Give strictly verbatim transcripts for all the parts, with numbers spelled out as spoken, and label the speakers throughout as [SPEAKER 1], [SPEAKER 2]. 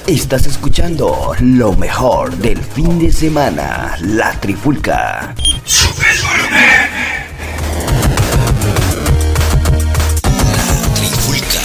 [SPEAKER 1] Estás escuchando lo mejor del fin de semana, La Trifulca. Sube el volumen. La Trifulca.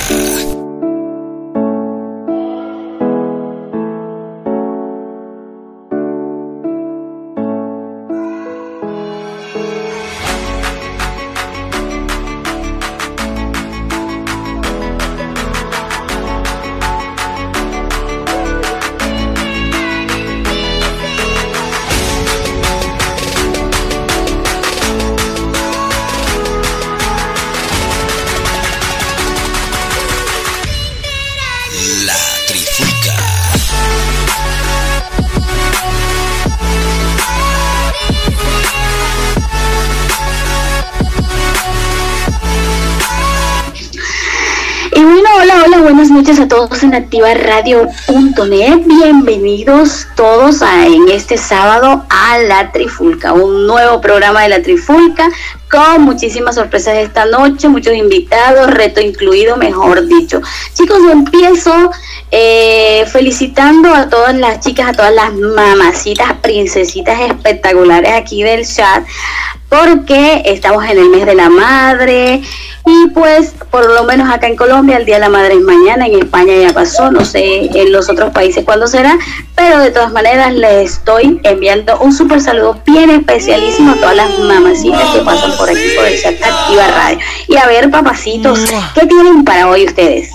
[SPEAKER 2] Buenas noches a todos en activa radio punto net. Bienvenidos todos a, en este sábado a La Trifulca, un nuevo programa de La Trifulca con muchísimas sorpresas esta noche, muchos invitados, reto incluido, mejor dicho. Chicos, yo empiezo eh, felicitando a todas las chicas, a todas las mamacitas, princesitas espectaculares aquí del chat, porque estamos en el mes de la madre y pues por lo menos acá en Colombia el Día de la Madre es mañana, en España ya pasó, no sé en los otros países cuándo será, pero de todas maneras les estoy enviando un súper saludo bien especialísimo a todas las mamacitas que pasan por aquí por el chat Activa Radio. Y a ver, papacitos, ¿qué tienen para hoy ustedes?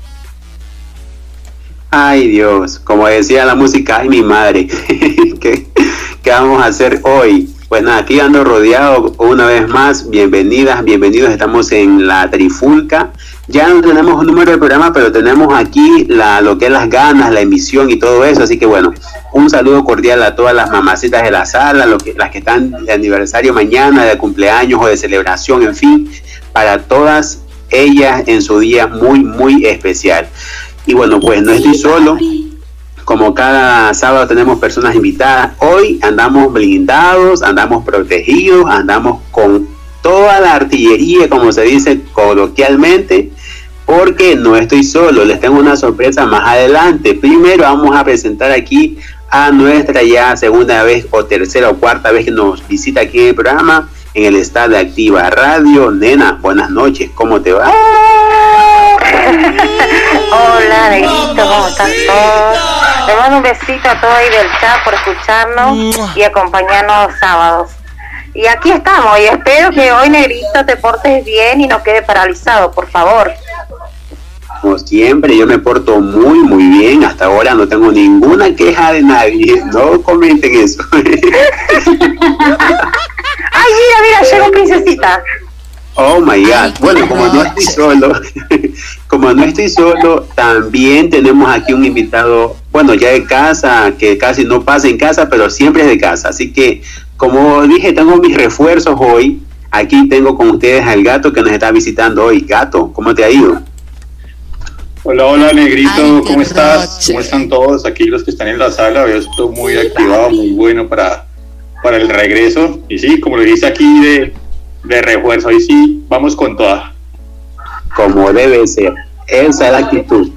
[SPEAKER 3] Ay Dios, como decía la música, ay mi madre, ¿qué, qué vamos a hacer hoy? Pues nada, aquí ando rodeado una vez más. Bienvenidas, bienvenidos. Estamos en La Trifulca. Ya no tenemos un número de programa, pero tenemos aquí la, lo que es las ganas, la emisión y todo eso. Así que bueno, un saludo cordial a todas las mamacitas de la sala, lo que, las que están de aniversario mañana, de cumpleaños o de celebración, en fin, para todas ellas en su día muy, muy especial. Y bueno, pues no estoy solo. Como cada sábado tenemos personas invitadas, hoy andamos blindados, andamos protegidos, andamos con toda la artillería, como se dice coloquialmente, porque no estoy solo, les tengo una sorpresa más adelante. Primero vamos a presentar aquí a nuestra ya segunda vez o tercera o cuarta vez que nos visita aquí en el programa, en el staff de Activa Radio. Nena, buenas noches, ¿cómo te va?
[SPEAKER 4] Hola, negrito, ¿cómo están todos? Les mando un besito a todos ahí del chat por escucharnos y acompañarnos los sábados. Y aquí estamos, y espero que hoy, negrito, te portes bien y no quede paralizado, por favor.
[SPEAKER 3] Como siempre, yo me porto muy, muy bien. Hasta ahora no tengo ninguna queja de nadie. No comenten eso.
[SPEAKER 4] Ay, mira, mira, llegó princesita.
[SPEAKER 3] Oh my God. Bueno, como no estoy solo, como no estoy solo, también tenemos aquí un invitado, bueno, ya de casa, que casi no pasa en casa, pero siempre es de casa. Así que, como dije, tengo mis refuerzos hoy. Aquí tengo con ustedes al Gato que nos está visitando hoy. Gato, ¿cómo te ha ido?
[SPEAKER 5] Hola, hola, negrito, ¿cómo estás? ¿Cómo están todos? Aquí los que están en la sala, veo esto muy activado, muy bueno para, para el regreso. Y sí, como lo dice aquí de... de refuerzo, y sí, vamos con toda.
[SPEAKER 3] Como debe ser, esa es la actitud.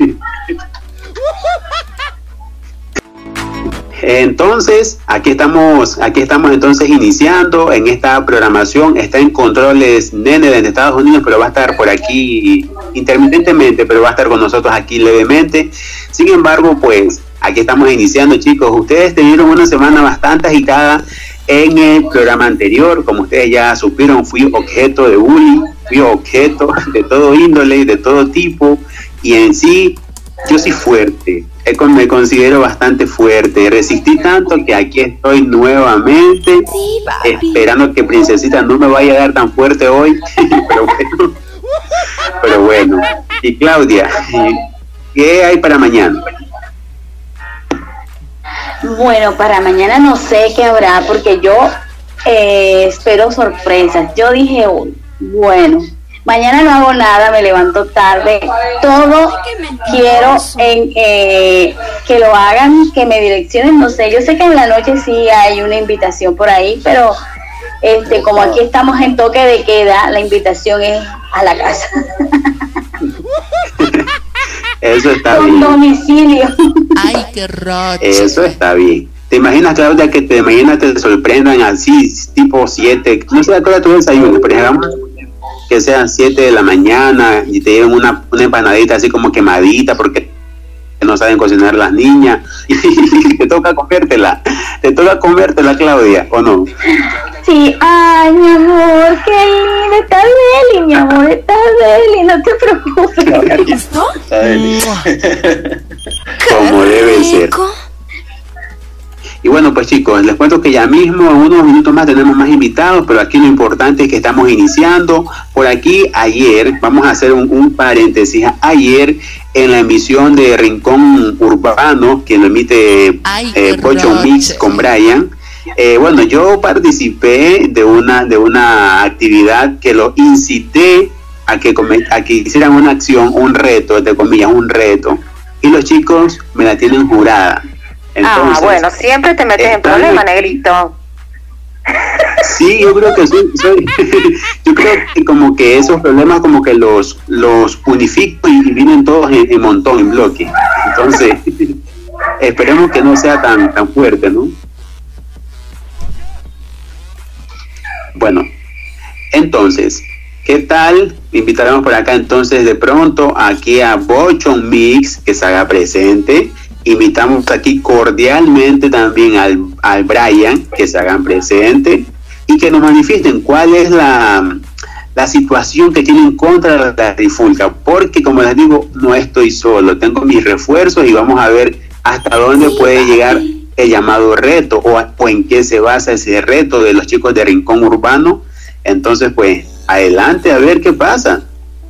[SPEAKER 3] Entonces, aquí estamos, aquí estamos entonces iniciando en esta programación. Está en controles Nene desde Estados Unidos, pero va a estar por aquí intermitentemente, pero va a estar con nosotros aquí levemente. Sin embargo, pues, aquí estamos iniciando, chicos. Ustedes tuvieron una semana bastante agitada. En el programa anterior, como ustedes ya supieron, fui objeto de bullying, fui objeto de todo índole, de todo tipo, y en sí, yo soy fuerte, me considero bastante fuerte, resistí tanto que aquí estoy nuevamente, esperando que Princesita no me vaya a dar tan fuerte hoy, pero bueno, pero bueno, y Claudia, ¿qué hay para mañana?
[SPEAKER 2] Bueno, para mañana no sé qué habrá, porque yo eh, espero sorpresas. Yo dije, bueno, mañana no hago nada, me levanto tarde, todo quiero en, eh, que lo hagan, que me direccionen, no sé, yo sé que en la noche sí hay una invitación por ahí, pero este, como aquí estamos en toque de queda, la invitación es a la casa.
[SPEAKER 3] Eso está
[SPEAKER 2] con
[SPEAKER 3] bien.
[SPEAKER 2] domicilio.
[SPEAKER 6] Ay, qué roche.
[SPEAKER 3] Eso está bien. ¿Te imaginas, Claudia, que te imaginas te sorprendan así, tipo siete? No sé a qué hora tú desayunas, pero digamos que sean siete de la mañana y te lleven una, una empanadita así como quemadita porque no saben cocinar las niñas y te toca comértela. Te toca comértela, Claudia, ¿o no?
[SPEAKER 2] Sí, ay, mi amor, qué lindo, está Deli, mi amor, está Deli, no te preocupes.
[SPEAKER 6] ¿Listo?
[SPEAKER 3] Como debe ser. Y bueno, pues chicos, les cuento que ya mismo en unos minutos más tenemos más invitados, pero aquí lo importante es que estamos iniciando. Por aquí ayer, vamos a hacer un, un paréntesis, ayer en la emisión de Rincón Urbano, que lo emite
[SPEAKER 6] Ay,
[SPEAKER 3] eh, Pocho Mix con Brian, eh, bueno, yo participé de una, de una actividad que lo incité a que, a que hicieran una acción, un reto, entre comillas, un reto, y los chicos me la tienen jurada. Entonces,
[SPEAKER 4] ah, bueno, siempre te metes en problemas, negrito.
[SPEAKER 3] Sí, yo creo que soy, soy yo creo que como que esos problemas como que los los unifico y vienen todos en, en montón, en bloque. Entonces, esperemos que no sea tan tan fuerte, ¿no? Bueno, entonces, ¿qué tal? Invitaremos por acá entonces de pronto aquí a Bochon Mix que se haga presente. Invitamos aquí cordialmente también al, al Brian, que se hagan presente y que nos manifiesten cuál es la, la situación que tienen contra la trifulca, porque como les digo, no estoy solo, tengo mis refuerzos y vamos a ver hasta dónde puede llegar el llamado reto o, o en qué se basa ese reto de los chicos de Rincón Urbano. Entonces, pues, adelante a ver qué pasa.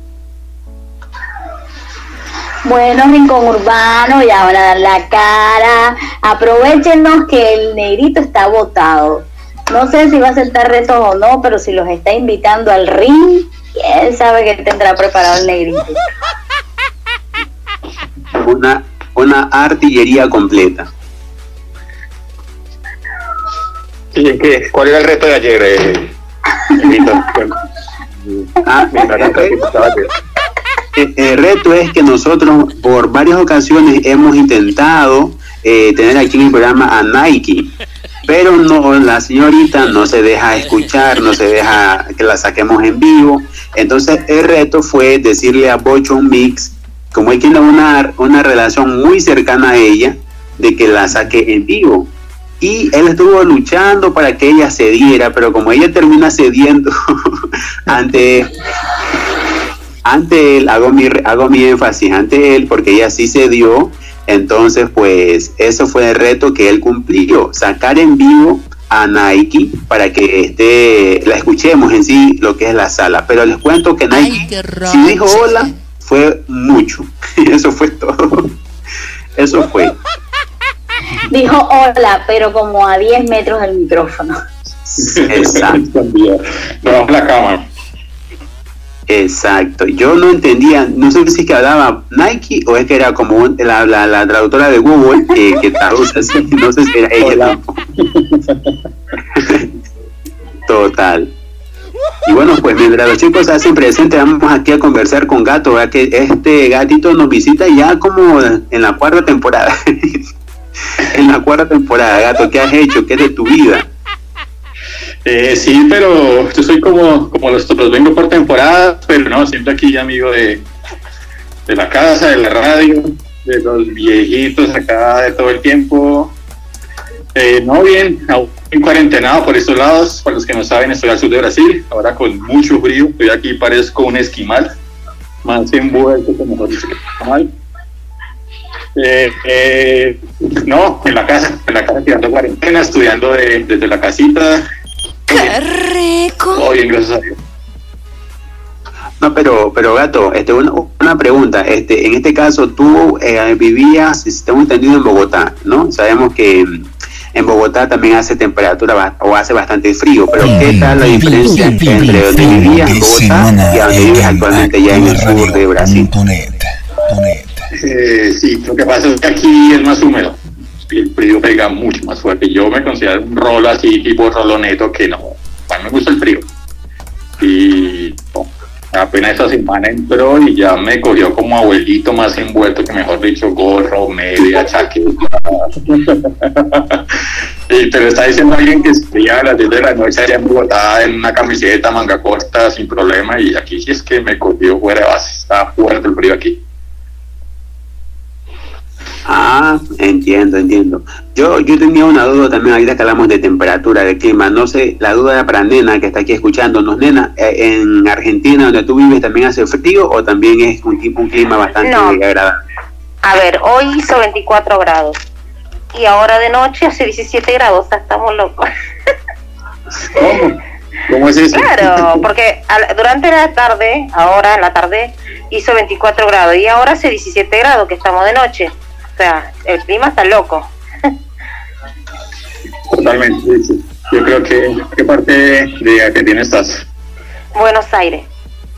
[SPEAKER 2] Bueno, Rincón Urbano, ya van a dar la cara. Aprovéchenos que el negrito está botado. No sé si va a aceptar retos o no, pero si los está invitando al ring, quién sabe qué tendrá preparado el negrito.
[SPEAKER 3] Una, una artillería completa.
[SPEAKER 5] Sí, ¿qué? ¿Cuál era el reto de ayer? Eh,
[SPEAKER 3] ah, El, el reto es que nosotros por varias ocasiones hemos intentado eh, tener aquí en el programa a Nike, pero no, la señorita no se deja escuchar, no se deja que la saquemos en vivo. Entonces el reto fue decirle a Bochon Mix, como él tiene una, una relación muy cercana a ella, de que la saque en vivo. Y él estuvo luchando para que ella cediera, pero como ella termina cediendo ante... ante él, hago mi, hago mi énfasis ante él, porque ella sí se dio. Entonces, pues, eso fue el reto que él cumplió, sacar en vivo a Nike para que esté, la escuchemos en sí lo que es la sala. Pero les cuento que Nike, ay, si dijo hola, fue mucho. Eso fue todo. Eso fue.
[SPEAKER 2] Dijo hola, pero como a diez metros del micrófono.
[SPEAKER 3] Exacto.
[SPEAKER 5] No, la cámara.
[SPEAKER 3] Exacto, yo no entendía, no sé si es que hablaba Nike o es que era como un, la, la, la traductora de Google que, que traduce así, no sé si era ella. Total. Y bueno, pues mientras los chicos se hacen presentes, vamos aquí a conversar con Gato, ¿verdad? Que este gatito nos visita ya como en la cuarta temporada. En la cuarta temporada, Gato, ¿qué has hecho? ¿Qué es de tu vida?
[SPEAKER 5] Eh, sí, pero yo soy como, como los otros, vengo por temporada, pero no, siempre aquí amigo de, de la casa, de la radio, de los viejitos acá de todo el tiempo. Eh, no, bien, aún en cuarentenado por estos lados, para los que no saben, estoy al sur de Brasil, ahora con mucho frío, estoy aquí, parezco un esquimal, más envuelto que mejor dicho que esquimal. Eh, eh, no, en la casa, en la casa tirando cuarentena, estudiando de, desde la casita.
[SPEAKER 6] ¡Qué rico!
[SPEAKER 5] Oh, bien, gracias a Dios.
[SPEAKER 3] No, pero, pero Gato, este, una, una pregunta, este, en este caso tú eh, vivías, si tengo entendido, en Bogotá, ¿no? Sabemos que en Bogotá también hace temperatura o hace bastante frío, pero ¿qué tal la diferencia entre donde vivías en Bogotá y donde vives actualmente ya en el sur de Brasil?
[SPEAKER 5] Eh, sí, lo que pasa es que aquí es más húmedo. El frío pega mucho más fuerte. Yo me considero un rolo así, tipo rolo neto, que no, a mí me gusta el frío. Y no, apenas esta semana entró y ya me cogió como abuelito más envuelto, que mejor dicho, gorro, media, chaqueta. Y te lo está diciendo alguien que escribía a las diez de la noche allá en Bogotá en una camiseta, manga corta, sin problema, y aquí sí es que me cogió fuera de base, está fuerte el frío aquí.
[SPEAKER 3] Ah, entiendo, entiendo. Yo yo tenía una duda también, ahorita que hablamos de temperatura, de clima. No sé, la duda era para Nena, que está aquí escuchándonos. Nena, eh, ¿en Argentina, donde tú vives, también hace frío o también es un, tipo, un clima bastante
[SPEAKER 4] No.
[SPEAKER 3] agradable?
[SPEAKER 4] A ver, hoy hizo veinticuatro grados y ahora de noche hace diecisiete grados, o sea, estamos locos.
[SPEAKER 5] ¿Cómo? ¿Cómo es eso?
[SPEAKER 4] Claro, porque al- durante la tarde, ahora en la tarde, hizo veinticuatro grados y ahora hace diecisiete grados, que estamos de noche. O sea, el clima está loco.
[SPEAKER 5] Totalmente, sí. Yo creo que, ¿qué parte de Argentina estás?
[SPEAKER 4] Buenos Aires.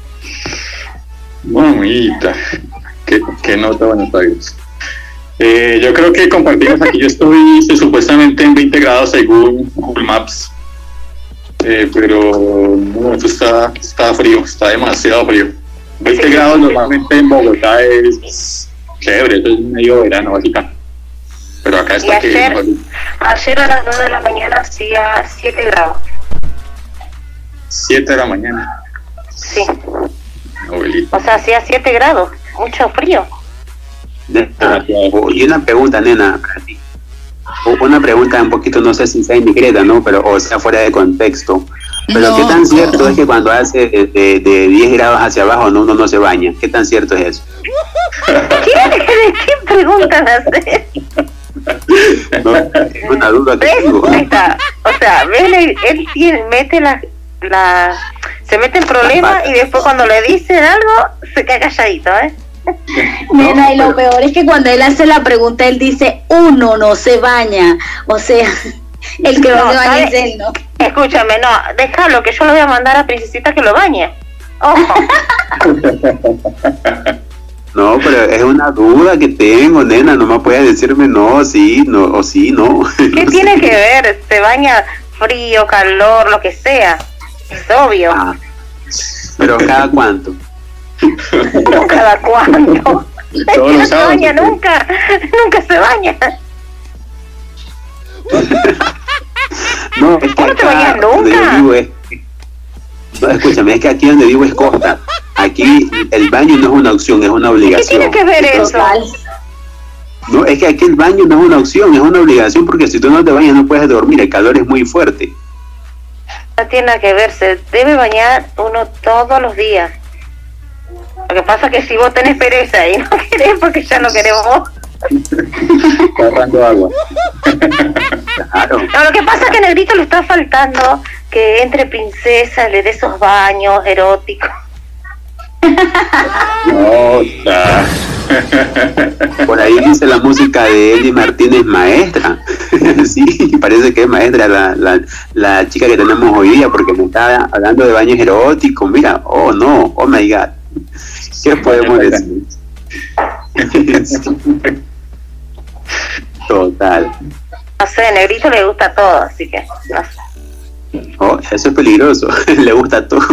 [SPEAKER 5] Mamita, qué, qué nota Buenos Aires. Eh, yo creo que compartimos aquí, yo estoy sí, supuestamente en veinte grados según Google Maps, eh, pero no, esto está, está frío, está demasiado frío. veinte grados normalmente en Bogotá es chévere, eso es medio verano básicamente, pero acá
[SPEAKER 4] Y
[SPEAKER 5] está que
[SPEAKER 4] ayer,
[SPEAKER 5] mejor.
[SPEAKER 4] ayer a las nueve de la mañana hacía siete grados.
[SPEAKER 5] siete de la mañana,
[SPEAKER 4] Sí,
[SPEAKER 5] abuelito.
[SPEAKER 4] o sea, hacía siete grados, mucho frío.
[SPEAKER 3] Nena, o- y una pregunta, Nena, para ti. O- Una pregunta un poquito, no sé si sea indiscreta, ¿no? Pero, o sea, fuera de contexto. Pero
[SPEAKER 6] No.
[SPEAKER 3] ¿qué tan cierto es que cuando hace de, de, de diez grados hacia abajo no, uno no se baña? ¿Qué tan cierto es eso?
[SPEAKER 4] ¿Qué, ¿Qué preguntan hacer?
[SPEAKER 3] No, es una duda que
[SPEAKER 4] ¿Ves?
[SPEAKER 3] tengo.
[SPEAKER 4] Ahí está. O sea, ¿ves? Él, él tiene, mete la, la... Se mete en problemas y después cuando le dicen algo, se queda calladito, ¿eh?
[SPEAKER 2] Nena, y lo peor es que cuando él hace la pregunta, él dice, uno no se baña. O sea, el que no,
[SPEAKER 4] No,
[SPEAKER 2] se baña
[SPEAKER 4] ¿sabes?
[SPEAKER 2] es él, ¿no?
[SPEAKER 4] Escúchame, no, déjalo, que yo lo voy a mandar a Princesita que lo bañe. Ojo.
[SPEAKER 3] No, pero es una duda que tengo, Nena. No me puedes decirme no, sí, no, o sí, no.
[SPEAKER 4] ¿Qué
[SPEAKER 3] No
[SPEAKER 4] tiene
[SPEAKER 3] sé.
[SPEAKER 4] que ver? Se baña frío, calor, lo que sea. Es obvio.
[SPEAKER 3] Ah, pero ¿cada cuánto?
[SPEAKER 4] No cada cuándo.
[SPEAKER 5] Todos
[SPEAKER 4] No
[SPEAKER 5] los
[SPEAKER 4] se
[SPEAKER 5] sábados,
[SPEAKER 4] baña
[SPEAKER 5] ¿o qué?
[SPEAKER 4] nunca. Nunca se baña.
[SPEAKER 3] No, es que
[SPEAKER 4] ¿Cómo te
[SPEAKER 3] acá
[SPEAKER 4] bañas
[SPEAKER 3] donde yo
[SPEAKER 4] nunca?
[SPEAKER 3] vivo es... No, escúchame, es que aquí donde vivo es costa. Aquí el baño no es una opción, es una
[SPEAKER 4] ¿Qué
[SPEAKER 3] obligación.
[SPEAKER 4] tiene que ver eso?
[SPEAKER 2] Total.
[SPEAKER 3] No, es que aquí el baño no es una opción, es una obligación, porque si tú no te bañas no puedes dormir, el calor es muy fuerte.
[SPEAKER 4] No tiene nada que ver, se debe bañar uno todos los días. Lo que pasa es que si vos tenés pereza y no querés porque ya no queremos.
[SPEAKER 5] Está ahorrando agua.
[SPEAKER 3] Claro.
[SPEAKER 4] No, lo que pasa es que Negrito le está faltando que entre princesa, le dé esos baños eróticos.
[SPEAKER 5] No, está.
[SPEAKER 3] Por ahí dice la música de Eli Martínez, maestra. Sí, parece que es maestra la, la, la chica que tenemos hoy día, porque me está hablando de baños eróticos. Mira, oh no, oh my god. ¿Qué podemos decir? Total.
[SPEAKER 4] No sé, Negrito le gusta todo, así que no sé.
[SPEAKER 3] Oh, eso es peligroso. Le gusta todo.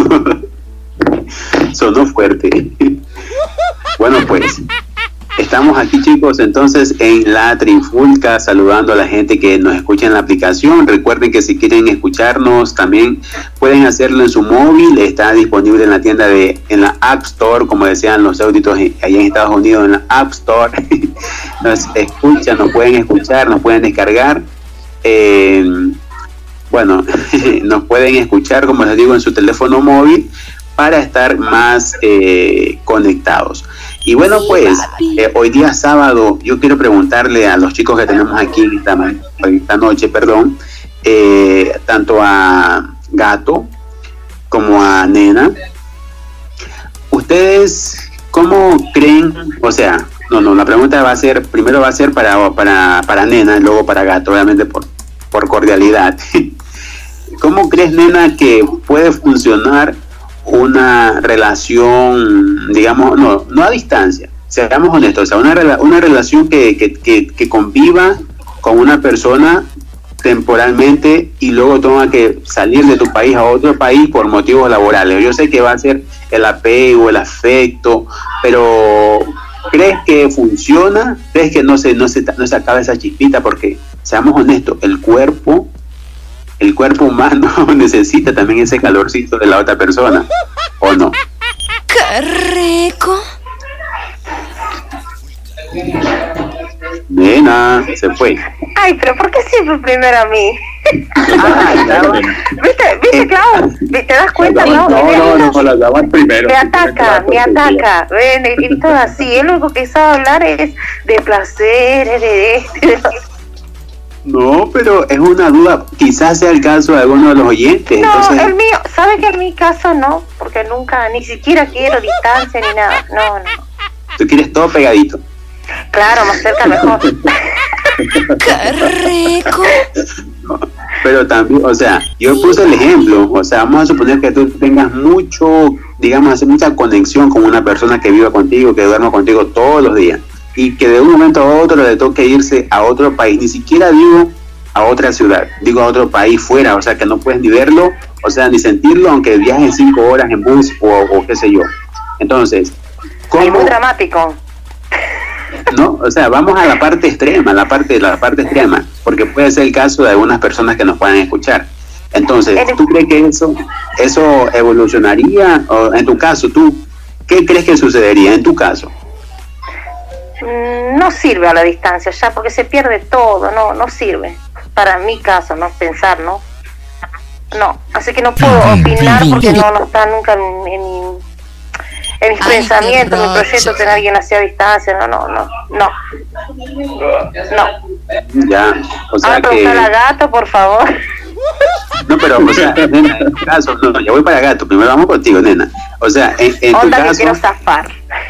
[SPEAKER 3] Sonó fuerte. Bueno, pues estamos aquí, chicos, entonces en la Trifulca, saludando a la gente que nos escucha en la aplicación. Recuerden que si quieren escucharnos también pueden hacerlo en su móvil. Está disponible en la tienda de, en la App Store, como decían los súbditos allá en Estados Unidos, en la App Store. Nos escuchan, nos pueden escuchar, nos pueden descargar. Eh, bueno, nos pueden escuchar, como les digo, en su teléfono móvil para estar más eh, conectados. Y bueno, pues eh, hoy día sábado yo quiero preguntarle a los chicos que tenemos aquí esta, esta noche, perdón, eh, tanto a Gato como a Nena, ¿ustedes cómo creen? O sea, no, no, la pregunta va a ser, primero va a ser para, para, para Nena y luego para Gato, obviamente por, por cordialidad. ¿Cómo crees, Nena, que puede funcionar una relación, digamos, no, no a distancia, seamos honestos, o sea, una, rela una relación que, que, que, que conviva con una persona temporalmente y luego tenga que salir de tu país a otro país por motivos laborales? Yo sé que va a ser, el apego, el afecto, pero ¿crees que funciona? ¿Crees que no se, no se, no se acaba esa chispita? Porque, seamos honestos, el cuerpo, el cuerpo humano necesita también ese calorcito de la otra persona, ¿o no?
[SPEAKER 6] ¡Qué rico!
[SPEAKER 3] Nena, se fue.
[SPEAKER 4] Ay, pero ¿por qué siempre primero a mí?
[SPEAKER 3] Ah,
[SPEAKER 4] ¿Viste, viste, Clau? ¿Te das cuenta,
[SPEAKER 5] no?
[SPEAKER 4] No,
[SPEAKER 5] no, no, no, las damas primero.
[SPEAKER 4] Me ataca, me ataca. Ven, y todo así. Él lo único que sabe hablar es de placeres, de este, de...
[SPEAKER 3] No, pero es una duda. Quizás sea el caso de alguno de los oyentes.
[SPEAKER 4] No,
[SPEAKER 3] entonces...
[SPEAKER 4] el mío, ¿sabe que en mi caso no? Porque nunca, ni siquiera quiero distancia ni nada. No, no.
[SPEAKER 3] Tú quieres todo pegadito.
[SPEAKER 4] Claro, más cerca mejor.
[SPEAKER 6] ¡Qué rico!
[SPEAKER 3] Pero también, o sea, yo puse el ejemplo, o sea, vamos a suponer que tú tengas mucho, digamos, hace mucha conexión con una persona que viva contigo, que duerma contigo todos los días, y que de un momento a otro le toque irse a otro país, ni siquiera digo a otra ciudad, digo a otro país fuera, o sea, que no puedes ni verlo, o sea, ni sentirlo, aunque viajes cinco horas en bus o, o qué sé yo. Entonces, ¿cómo?
[SPEAKER 4] Es muy dramático.
[SPEAKER 3] No, o sea, vamos a la parte extrema, la parte, la parte extrema, porque puede ser el caso de algunas personas que nos puedan escuchar. Entonces, ¿tú crees que eso, eso evolucionaría? O en tu caso, ¿tú qué crees que sucedería en tu caso?
[SPEAKER 4] No sirve a la distancia ya, porque se pierde todo, no, no sirve. Para mi caso, no pensar, ¿no? No, así que no puedo opinar porque no, no está nunca en, en mi... en mis Ay, pensamientos, mi proyecto, tener a alguien hacia distancia, no, no, no, no, no.
[SPEAKER 3] Ya, o sea
[SPEAKER 4] Ahora
[SPEAKER 3] que...
[SPEAKER 4] a la Gato, por favor.
[SPEAKER 3] No, pero, o sea, nena, en tu caso, no, yo voy para Gato, primero vamos contigo, nena. O sea, en, en
[SPEAKER 4] Onda
[SPEAKER 3] tu
[SPEAKER 4] que
[SPEAKER 3] caso...
[SPEAKER 4] quiero zafar.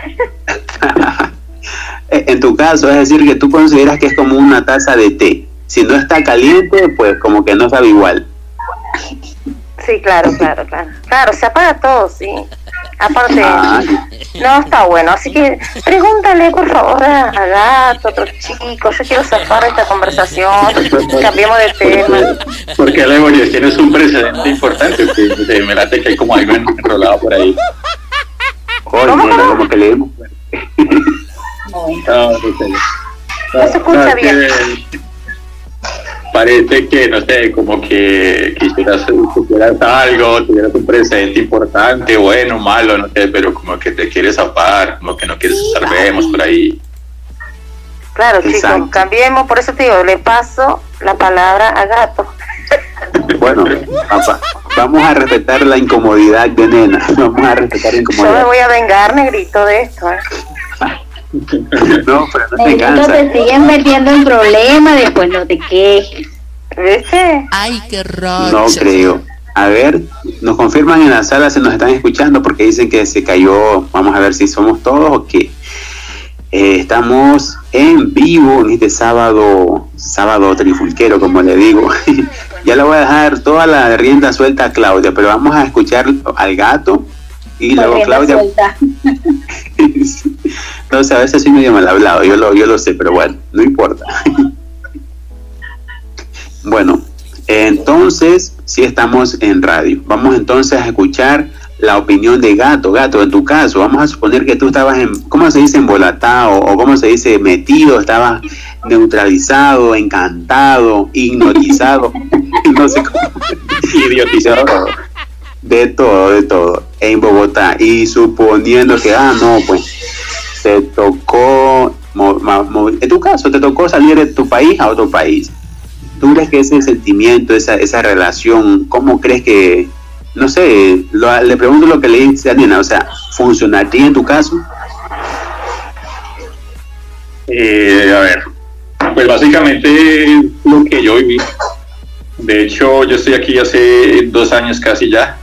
[SPEAKER 3] En tu caso, es decir, que tú consideras que es como una taza de té. Si no está caliente, pues como que no sabe igual.
[SPEAKER 4] Sí, claro, claro, claro. Claro, se apaga todo, sí. Aparte,
[SPEAKER 3] ah,
[SPEAKER 4] no está bueno. Así que pregúntale, por favor, a, a Gato, otros chicos. Yo quiero zafar esta conversación. Cambiemos de tema.
[SPEAKER 5] Porque luego tienes un precedente importante. Que, que me late que hay como algo enrolado por ahí.
[SPEAKER 3] Oye, nena, como que leemos.
[SPEAKER 5] No, no sé.
[SPEAKER 4] No, no se escucha
[SPEAKER 5] no,
[SPEAKER 4] bien.
[SPEAKER 5] Que parece que, no sé, como que quisieras, quisieras algo, tuvieras un presente importante, bueno, malo, no sé, pero como que te quieres zafar, como que no quieres estar, vemos por ahí.
[SPEAKER 4] Claro,
[SPEAKER 3] Exacto.
[SPEAKER 4] Chicos, cambiemos, por eso te digo, le paso la palabra a Gato.
[SPEAKER 3] Bueno, papá, vamos a respetar la incomodidad de nena, vamos a respetar la incomodidad.
[SPEAKER 4] Yo me voy a vengar, negrito, de esto, ¿eh?
[SPEAKER 3] No, pero no te
[SPEAKER 2] Negrito,
[SPEAKER 3] cansa.
[SPEAKER 2] te siguen metiendo en problemas, después no te quejes.
[SPEAKER 4] ¿Viste?
[SPEAKER 6] ¡Ay, qué roche!
[SPEAKER 3] No creo. A ver, nos confirman en la sala si nos están escuchando porque dicen que se cayó. Vamos a ver si somos todos o qué. Eh, estamos en vivo en este sábado, sábado trifulquero, como le digo. Ya le voy a dejar toda la rienda suelta a Claudia, pero vamos a escuchar al Gato y luego Claudia. Entonces a veces soy medio mal hablado, yo lo, yo lo sé, pero bueno, no importa. Bueno, entonces sí estamos en radio. Vamos entonces a escuchar la opinión de Gato. Gato, en tu caso, vamos a suponer que tú estabas en, ¿cómo se dice? Embolatado, o cómo se dice, metido, estabas neutralizado, encantado, hipnotizado, no sé cómo, idiotizado, de todo, de todo, en Bogotá, y suponiendo que, ah, no, pues, te tocó, mo, mo, en tu caso, te tocó salir de tu país a otro país. ¿Tú crees que ese sentimiento, esa, esa relación, cómo crees que, no sé, lo, le pregunto lo que le dice a Nena, o sea, ¿funcionaría en tu caso?
[SPEAKER 5] Eh, a ver, pues básicamente lo que yo viví. De hecho, yo estoy aquí hace dos años casi ya.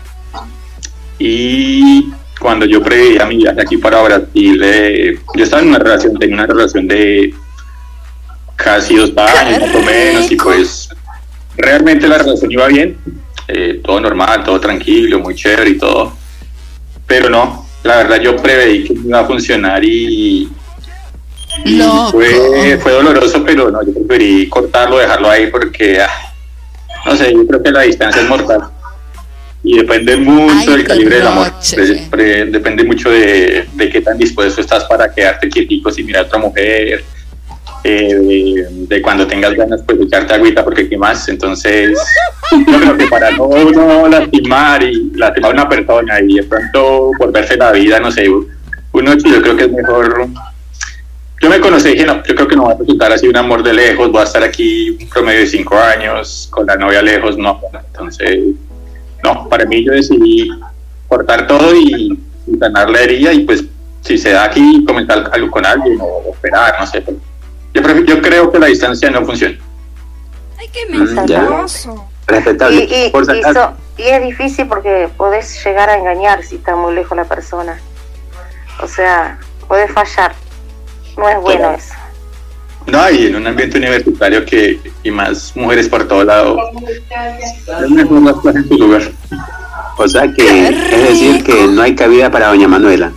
[SPEAKER 5] Y cuando yo preveía mi viaje aquí para Brasil, eh, yo estaba en una relación, tenía una relación de casi dos años más o menos, y pues realmente la relación iba bien, eh, todo normal, todo tranquilo, muy chévere y todo, pero no, la verdad yo preveí que no iba a funcionar y, y fue, fue doloroso, pero no, yo preferí cortarlo, dejarlo ahí porque, ah, no sé, yo creo que la distancia es mortal. y depende mucho
[SPEAKER 6] Ay,
[SPEAKER 5] del calibre del amor.
[SPEAKER 6] derroche.
[SPEAKER 5] De- pre- depende mucho de, de qué tan dispuesto estás para quedarte quietico sin mirar a otra mujer, eh, de, de cuando tengas ganas pues de echarte agüita porque quemas. Entonces yo creo que para no, no lastimar y lastimar a una persona y de pronto volverse la vida, no sé, uno yo creo que es mejor. Yo me conocí y dije, no, yo creo que no va a resultar así un amor de lejos, voy a estar aquí un promedio de cinco años, con la novia lejos, no. Entonces, no, para mí yo decidí cortar todo y, y sanar la herida, y pues si se da aquí comentar algo con alguien o esperar, no sé. Yo, prefiero, yo creo que la distancia no funciona.
[SPEAKER 6] Ay, qué
[SPEAKER 3] Mm, ya.
[SPEAKER 6] mentiroso.
[SPEAKER 3] Respetable.
[SPEAKER 4] Y, y,
[SPEAKER 3] Por si
[SPEAKER 4] y,
[SPEAKER 3] acaso.
[SPEAKER 4] so- y es difícil porque podés llegar a engañar si está muy lejos la persona. O sea, podés fallar. No es bueno
[SPEAKER 5] Claro.
[SPEAKER 4] eso.
[SPEAKER 5] No, y en un ambiente universitario que y más mujeres por todo lado, es mejor las cosas en su lugar.
[SPEAKER 3] O sea que es decir que no hay cabida para doña Manuela.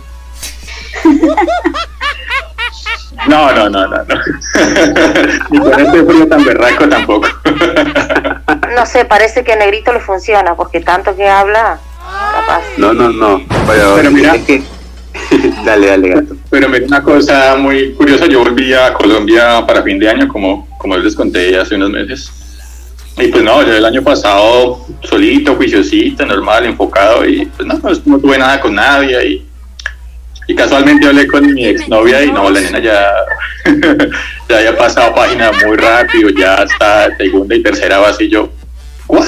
[SPEAKER 5] No, no, no, no, no. Ni con este frío tan berraco tampoco.
[SPEAKER 4] No sé, parece que a Negrito le funciona porque tanto que habla, capaz.
[SPEAKER 3] No, no, no. Pero,
[SPEAKER 5] Pero mira.
[SPEAKER 3] es que... dale, dale, gato.
[SPEAKER 5] Pero mira, una cosa muy curiosa, yo volví a Colombia para fin de año, como, como les conté hace unos meses. Y pues no, yo el año pasado solito, juiciosito, normal, enfocado, y pues no, pues, no tuve nada con nadie. Y, y casualmente hablé con mi exnovia y no, la nena ya, ya había pasado página muy rápido, ya hasta segunda y tercera base, y yo, ¿what?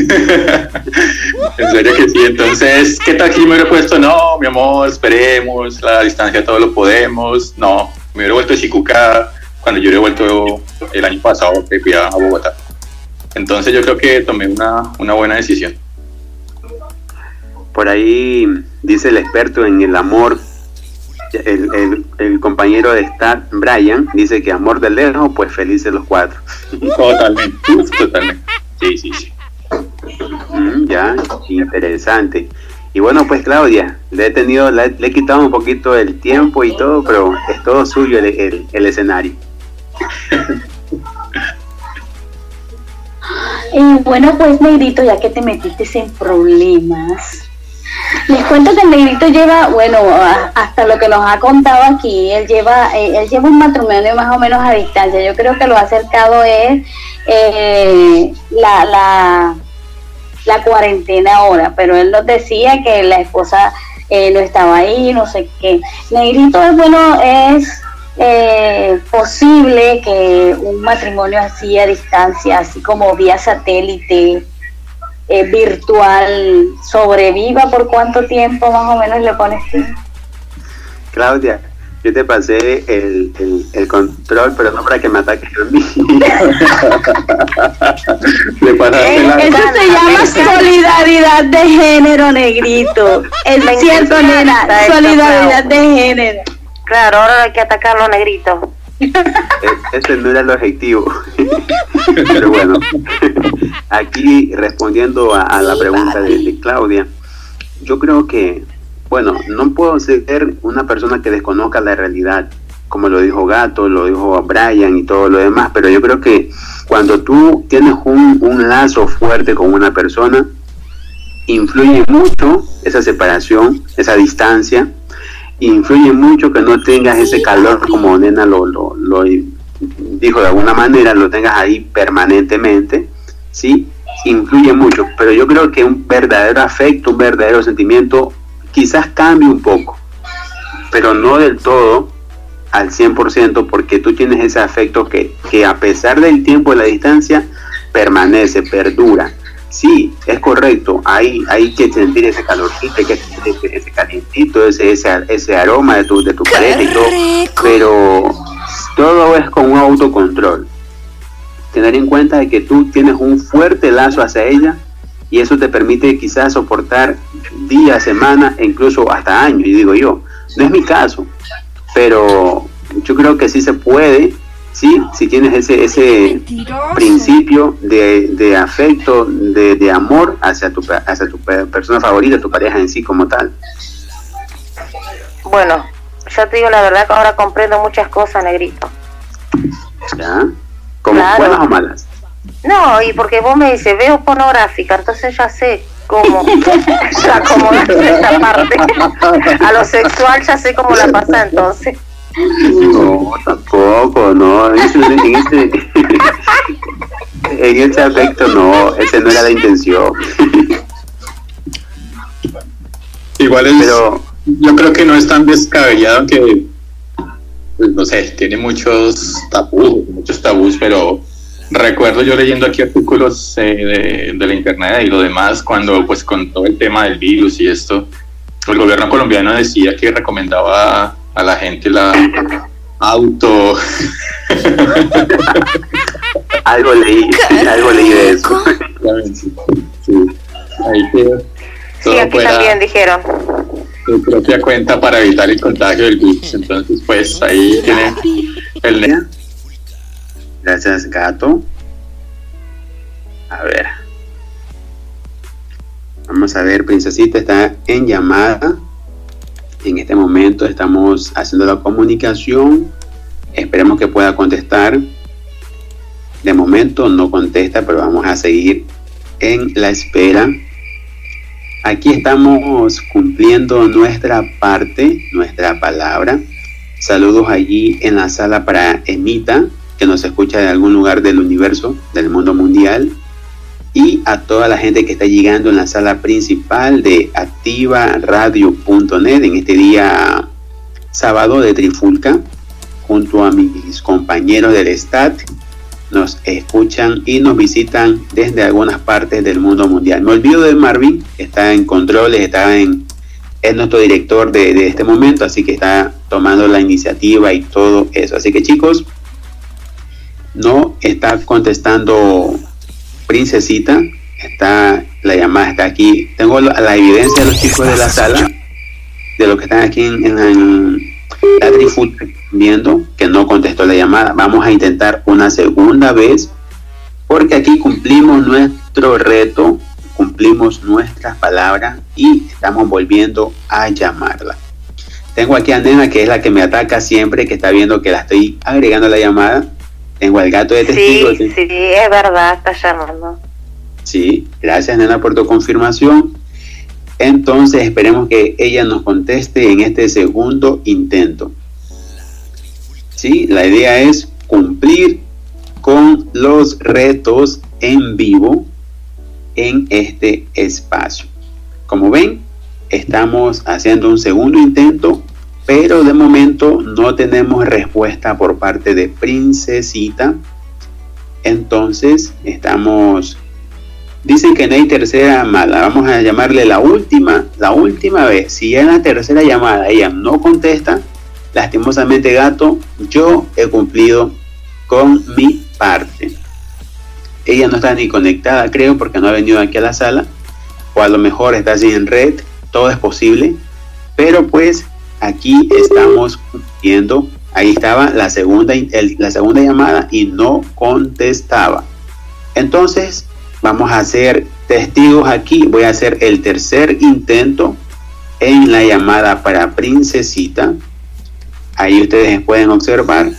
[SPEAKER 5] En serio que sí. Entonces, ¿qué tal que me hubiera puesto? No, mi amor, esperemos, la distancia todo lo podemos. No, me hubiera vuelto chicuca cuando yo hubiera vuelto el año pasado que fui a Bogotá. Entonces yo creo que tomé una, una buena decisión.
[SPEAKER 3] Por ahí dice el experto en el amor, el, el, el compañero de Star, Brian, dice que amor de lejos, pues felices los cuatro.
[SPEAKER 5] Totalmente, uf, totalmente. Sí, sí, sí.
[SPEAKER 3] Mm, ya, interesante. Y bueno, pues Claudia, le he tenido, le, le he quitado un poquito el tiempo y todo, pero es todo suyo el, el, el escenario.
[SPEAKER 2] Eh, bueno, pues Negrito, ya que te metiste en problemas, les cuento que el Negrito lleva, bueno, a- hasta lo que nos ha contado aquí, él lleva, eh, él lleva un matrimonio más o menos a distancia. Yo creo que lo ha acercado es eh, la, la, la cuarentena ahora, pero él nos decía que la esposa eh, no estaba ahí, no sé qué. Negrito, es bueno, es eh, posible que un matrimonio así a distancia, así como vía satélite, eh, virtual, sobreviva. ¿Por cuánto tiempo más o menos le pones tú?
[SPEAKER 3] Claudia, yo te pasé el, el, el control, pero no para que me ataques a mí.
[SPEAKER 5] Le pasaste la...
[SPEAKER 2] Eso se llama solidaridad de género, Negrito. Es
[SPEAKER 4] Me
[SPEAKER 2] cierto,
[SPEAKER 4] encanta
[SPEAKER 2] nena,
[SPEAKER 4] esto,
[SPEAKER 2] solidaridad
[SPEAKER 4] Clau.
[SPEAKER 2] de género.
[SPEAKER 4] Claro, ahora hay que atacarlo, Negrito.
[SPEAKER 3] E- Ese no era el objetivo. Pero bueno, aquí respondiendo a, a la pregunta de, de Claudia, yo creo que, bueno, no puedo ser una persona que desconozca la realidad, como lo dijo Gato, lo dijo Brian y todo lo demás, pero yo creo que cuando tú tienes un, un lazo fuerte con una persona, influye mucho esa separación, esa distancia, influye mucho que no tengas ese calor, como Nena lo, lo, lo dijo de alguna manera, lo tengas ahí permanentemente, ¿sí? Influye mucho, pero yo creo que un verdadero afecto, un verdadero sentimiento, quizás cambie un poco, pero no del todo, al cien por ciento, porque tú tienes ese afecto que, que a pesar del tiempo de la distancia, permanece, perdura. Sí, es correcto, hay, hay que sentir ese calorcito, hay que sentir ese, ese calientito, ese, ese, ese aroma de tu, de tu pareja y todo, pero todo es con un autocontrol. Tener en cuenta de que tú tienes un fuerte lazo hacia ella y eso te permite quizás soportar días, semanas e incluso hasta años, y digo yo, no es mi caso, pero yo creo que sí se puede, sí, si tienes ese ese principio de, de afecto, de, de amor hacia tu hacia tu persona favorita, tu pareja en sí como tal.
[SPEAKER 4] Bueno, yo te digo la verdad que ahora comprendo muchas cosas, Negrito.
[SPEAKER 3] ¿Ya? ¿Como
[SPEAKER 4] Claro.
[SPEAKER 3] buenas o malas?
[SPEAKER 4] No, y porque vos me dices, veo pornográfica, entonces ya sé cómo acomodarse esa parte. A lo sexual ya sé cómo la pasa entonces.
[SPEAKER 3] No, tampoco, no. En ese, en ese, en ese aspecto no, esa no era la intención.
[SPEAKER 5] Igual es,
[SPEAKER 3] pero
[SPEAKER 5] yo creo que no es tan descabellado, aunque pues, no sé, tiene muchos tabús, muchos tabús, pero recuerdo yo leyendo aquí artículos eh, de, de la internet y lo demás, cuando pues con todo el tema del virus y esto, el gobierno colombiano decía que recomendaba a la gente la auto.
[SPEAKER 3] algo leí, algo leí de eso.
[SPEAKER 5] Sí, sí. Ahí queda.
[SPEAKER 4] Sí, aquí también dijeron.
[SPEAKER 5] Su propia cuenta para evitar el contagio del virus. Entonces, pues ahí tiene el.
[SPEAKER 3] Gracias, gato. A ver. Vamos a ver, Princesita está en llamada. En este momento estamos haciendo la comunicación. Esperemos que pueda contestar. De momento no contesta, pero vamos a seguir en la espera. Aquí estamos cumpliendo nuestra parte, nuestra palabra. Saludos allí en la sala para Emita, que nos escucha de algún lugar del universo, del mundo mundial. Y a toda la gente que está llegando en la sala principal de activa radio punto net en este día sábado de Trifulca, junto a mis compañeros del S T A T. Nos escuchan y nos visitan desde algunas partes del mundo mundial. Me olvido de Marvin, que está en controles, está en, es nuestro director de, de este momento, así que está tomando la iniciativa y todo eso. Así que chicos, no está contestando Princesita, está, la llamada está aquí. Tengo la, la evidencia de los chicos de la sala, de los que están aquí en, en, en la Trifulca, viendo que no contestó la llamada. Vamos a intentar una segunda vez, porque aquí cumplimos nuestro reto, cumplimos nuestras palabras y estamos volviendo a llamarla. Tengo aquí a Nena, que es la que me ataca siempre, que está viendo que la estoy agregando a la llamada. Tengo al gato de testigo.
[SPEAKER 4] Sí, sí, es verdad, está llamando.
[SPEAKER 3] Sí, gracias Nena por tu confirmación. Entonces esperemos que ella nos conteste en este segundo intento. Sí, la idea es cumplir con los retos en vivo en este espacio. Como ven, estamos haciendo un segundo intento, pero de momento no tenemos respuesta por parte de Princesita. Entonces estamos... Dicen que no hay tercera llamada. Vamos a llamarle la última, la última vez. Si en la tercera llamada ella no contesta, lastimosamente gato, yo he cumplido con mi parte. Ella no está ni conectada, creo, porque no ha venido aquí a la sala, o a lo mejor está sin red, todo es posible, pero pues aquí estamos cumpliendo. Ahí estaba la segunda, el, la segunda llamada y no contestaba. Entonces vamos a hacer testigos aquí. Voy a hacer el tercer intento en la llamada para Princesita. Ahí ustedes pueden observar.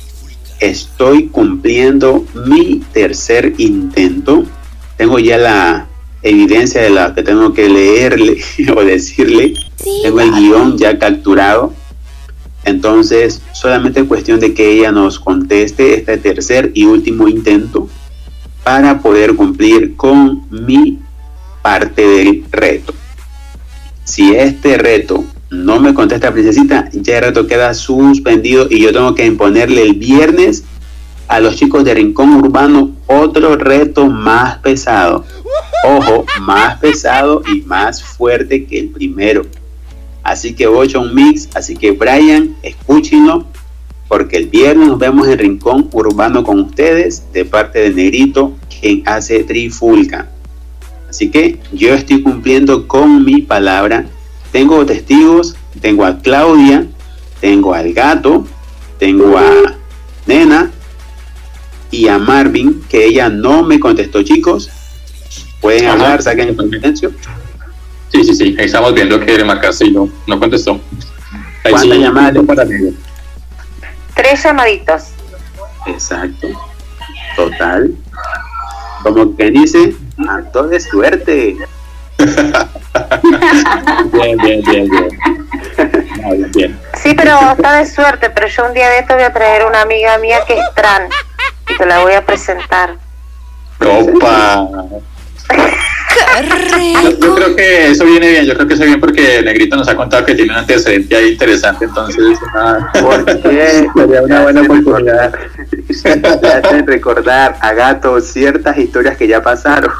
[SPEAKER 3] Estoy cumpliendo mi tercer intento. Tengo ya la evidencia de la que tengo que leerle o decirle. Tengo el guión ya capturado. Entonces, solamente es cuestión de que ella nos conteste este tercer y último intento para poder cumplir con mi parte del reto. Si este reto no me contesta Princesita, ya el reto queda suspendido y yo tengo que imponerle el viernes a los chicos de Rincón Urbano otro reto más pesado. Ojo, más pesado y más fuerte que el primero. Así que voy a echar un mix, así que Brian, escúchenlo, porque el viernes nos vemos en Rincón Urbano con ustedes, de parte de Negrito, quien hace Trifulca. Así que yo estoy cumpliendo con mi palabra. Tengo testigos, tengo a Claudia, tengo al gato, tengo a Nena y a Marvin, que ella no me contestó, chicos. Pueden Ajá. hablar, saquen el silencio.
[SPEAKER 5] Sí, sí, sí, ahí estamos viendo que le marcaste y no, no contestó. Ahí
[SPEAKER 3] ¿Cuántas
[SPEAKER 5] sí,
[SPEAKER 3] llamadas
[SPEAKER 5] para mí?
[SPEAKER 4] Tres llamaditos.
[SPEAKER 3] Exacto. Total. Como que dice, acto de suerte.
[SPEAKER 5] Bien, bien, bien, bien. No, bien, bien.
[SPEAKER 4] Sí, pero está de suerte, pero yo un día de esto voy a traer una amiga mía que es trans y te la voy a presentar.
[SPEAKER 5] Opa.
[SPEAKER 6] ¡Qué
[SPEAKER 5] Yo,
[SPEAKER 6] rico!
[SPEAKER 5] yo creo que eso viene bien, yo creo que eso viene bien porque Negrito nos ha contado que tiene un antecedente ahí interesante, entonces una,
[SPEAKER 3] Porque
[SPEAKER 5] sería una buena oportunidad.
[SPEAKER 3] te hacen recordar a Gato ciertas historias que ya pasaron.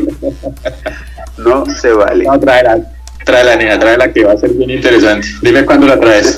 [SPEAKER 3] No se vale.
[SPEAKER 5] No, tráela, tráela, niña, tráela que va a ser bien interesante. Dime cuándo la traes.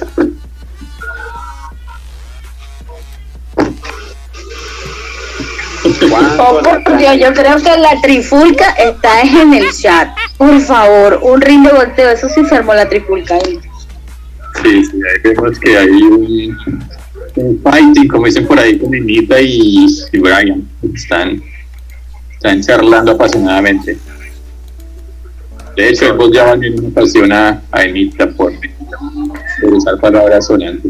[SPEAKER 2] Oh, por Dios, yo creo que la trifulca está en el chat. Por favor, un ring de volteo. Eso sí se armó la trifulca. ¿Eh?
[SPEAKER 5] Sí, sí, ahí vemos que hay un, un fighting, como dicen por ahí, con Ninita y, y Brian. Están, están charlando apasionadamente. De hecho, vos ya van en una ocasión a, a Anita por, por usar palabras sonantes.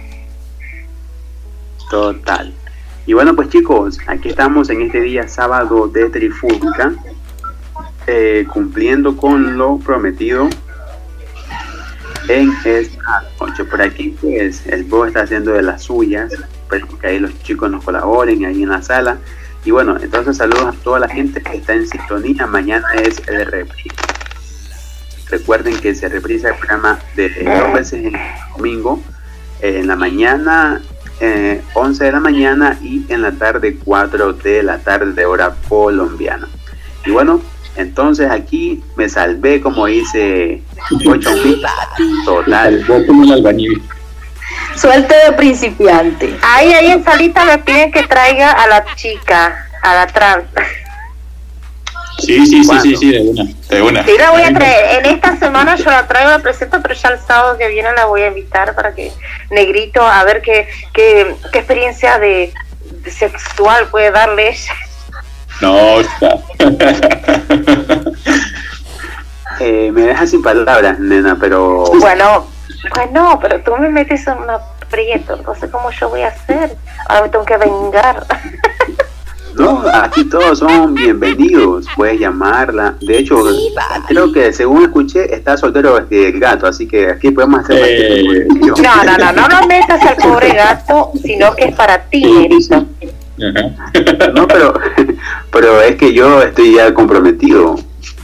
[SPEAKER 3] Total. Y bueno, pues chicos, aquí estamos en este día sábado de Trifulca, eh, cumpliendo con lo prometido en esta noche. Por aquí, pues, el Bo está haciendo de las suyas, espero que ahí los chicos nos colaboren ahí en la sala. Y bueno, entonces saludos a toda la gente que está en sintonía. Mañana es el reprise. Recuerden que se reprisa el programa de dos veces en domingo, eh, en la mañana eh, once de la mañana y en la tarde cuatro de la tarde de hora colombiana. Y bueno, entonces aquí me salvé, como dice ocho mil, total.
[SPEAKER 5] Vos como el albañil.
[SPEAKER 2] Suerte de principiante.
[SPEAKER 4] Ahí, ahí en salita me piden que traiga a la chica, a la trans.
[SPEAKER 5] Sí, sí, sí,
[SPEAKER 3] ¿Cuándo?
[SPEAKER 5] sí, sí, de una, de una.
[SPEAKER 4] Sí, la voy a traer. En esta semana yo la traigo, la presento, pero ya el sábado que viene la voy a invitar para que Negrito, a ver qué, qué, qué experiencia de, de sexual puede darle ella.
[SPEAKER 5] No, está.
[SPEAKER 3] Eh, me dejas sin palabras, nena, pero
[SPEAKER 4] Bueno, bueno, pero tú me metes en un aprieto, entonces ¿cómo yo voy a hacer? Ahora me tengo que vengar.
[SPEAKER 3] no, aquí todos son bienvenidos. Puedes llamarla. De hecho, creo que según escuché, está soltero el gato, así que aquí podemos hacer
[SPEAKER 5] Eh,
[SPEAKER 3] cualquier tipo de-
[SPEAKER 4] No, no, no, no lo metas al pobre gato, sino que es para ti, Negrito.
[SPEAKER 5] Ajá.
[SPEAKER 3] No, pero, pero es que yo estoy ya comprometido.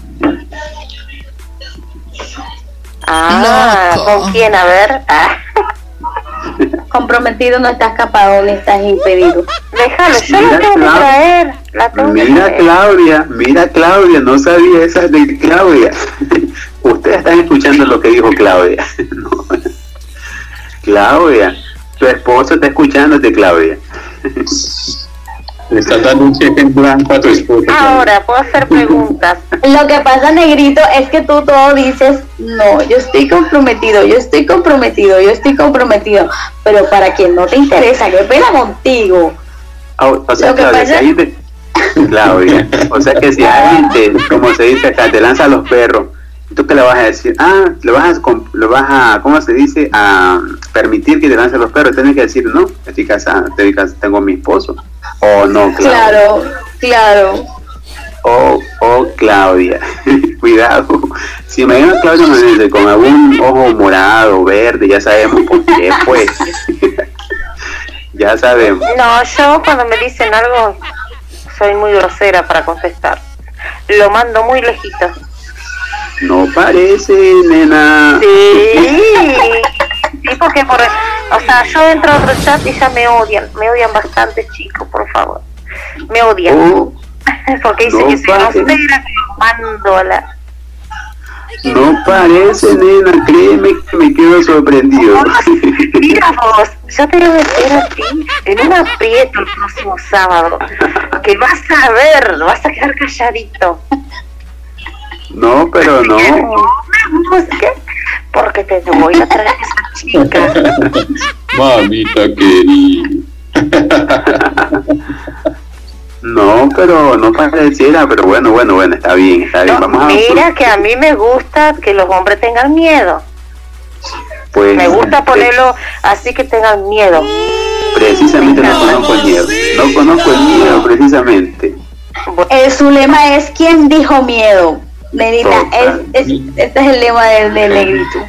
[SPEAKER 4] Ah,
[SPEAKER 6] Loco.
[SPEAKER 4] ¿con quién? A ver. Ah.
[SPEAKER 2] Comprometido no estás escapado ni estás impedido.
[SPEAKER 4] Déjalo, yo
[SPEAKER 3] Mira,
[SPEAKER 4] la tengo que
[SPEAKER 3] Clau-
[SPEAKER 4] traer. La tengo que
[SPEAKER 3] Mira
[SPEAKER 4] traer.
[SPEAKER 3] Claudia, mira Claudia, no sabía esa de Claudia. Ustedes están escuchando lo que dijo Claudia. No. Claudia, tu esposo está escuchándote, Claudia.
[SPEAKER 5] Le estás dando un cheque en blanco a tu esposa.
[SPEAKER 4] Ahora, puedo hacer preguntas.
[SPEAKER 2] Lo que pasa, Negrito, es que tú todo dices, no, yo estoy comprometido, yo estoy comprometido, yo estoy comprometido. Pero para quien no te interesa, qué pena contigo.
[SPEAKER 3] O, o sea,
[SPEAKER 2] Lo que
[SPEAKER 3] Claudia, si
[SPEAKER 2] pasa-
[SPEAKER 3] alguien te- Claudia, o sea que si alguien te, como se dice acá, te lanza a los perros, ¿tú qué le vas a decir? Ah, le vas a, comp- le vas a, ¿cómo se dice? A permitir que te lance a los perros. Tienes que decir, no, estoy casada, estoy cas- tengo a mi esposo. O no, Claudia.
[SPEAKER 2] Claro, claro.
[SPEAKER 3] Oh, oh, Claudia, cuidado. Si me ven a Claudia Menezes con algún ojo morado, verde, ya sabemos por qué, pues. Ya sabemos.
[SPEAKER 4] No, yo cuando me dicen algo, soy muy grosera para contestar. Lo mando muy lejito.
[SPEAKER 3] No parece, nena.
[SPEAKER 4] Sí, sí, porque por, o sea, yo entro a otro chat y ya me odian, me odian bastante, chicos, por favor, me odian,
[SPEAKER 3] Oh,
[SPEAKER 4] porque dicen
[SPEAKER 3] no
[SPEAKER 4] que soy
[SPEAKER 3] pare.
[SPEAKER 4] grosera, que los mando a la...
[SPEAKER 3] no parece, nena. Créeme que me quedo sorprendido.
[SPEAKER 4] Mira vos, yo te voy a meter a ti en un aprieto el próximo sábado, que vas a ver, vas a quedar calladito.
[SPEAKER 3] No, pero no.
[SPEAKER 4] Que no me busques, porque te voy a traer a esa chica.
[SPEAKER 5] Mamita querida.
[SPEAKER 3] No, pero no pareciera. Pero bueno, bueno, bueno, está bien, está bien.
[SPEAKER 4] No,
[SPEAKER 3] Vamos a
[SPEAKER 4] mira que a mí me gusta que los hombres tengan miedo.
[SPEAKER 3] pues,
[SPEAKER 4] Me gusta ponerlo así que tengan miedo.
[SPEAKER 3] Precisamente no conozco el miedo. No conozco el miedo, precisamente.
[SPEAKER 2] Eh, su lema es, ¿quién dijo miedo? Nenita, es, es, este es el lema del, del negrito.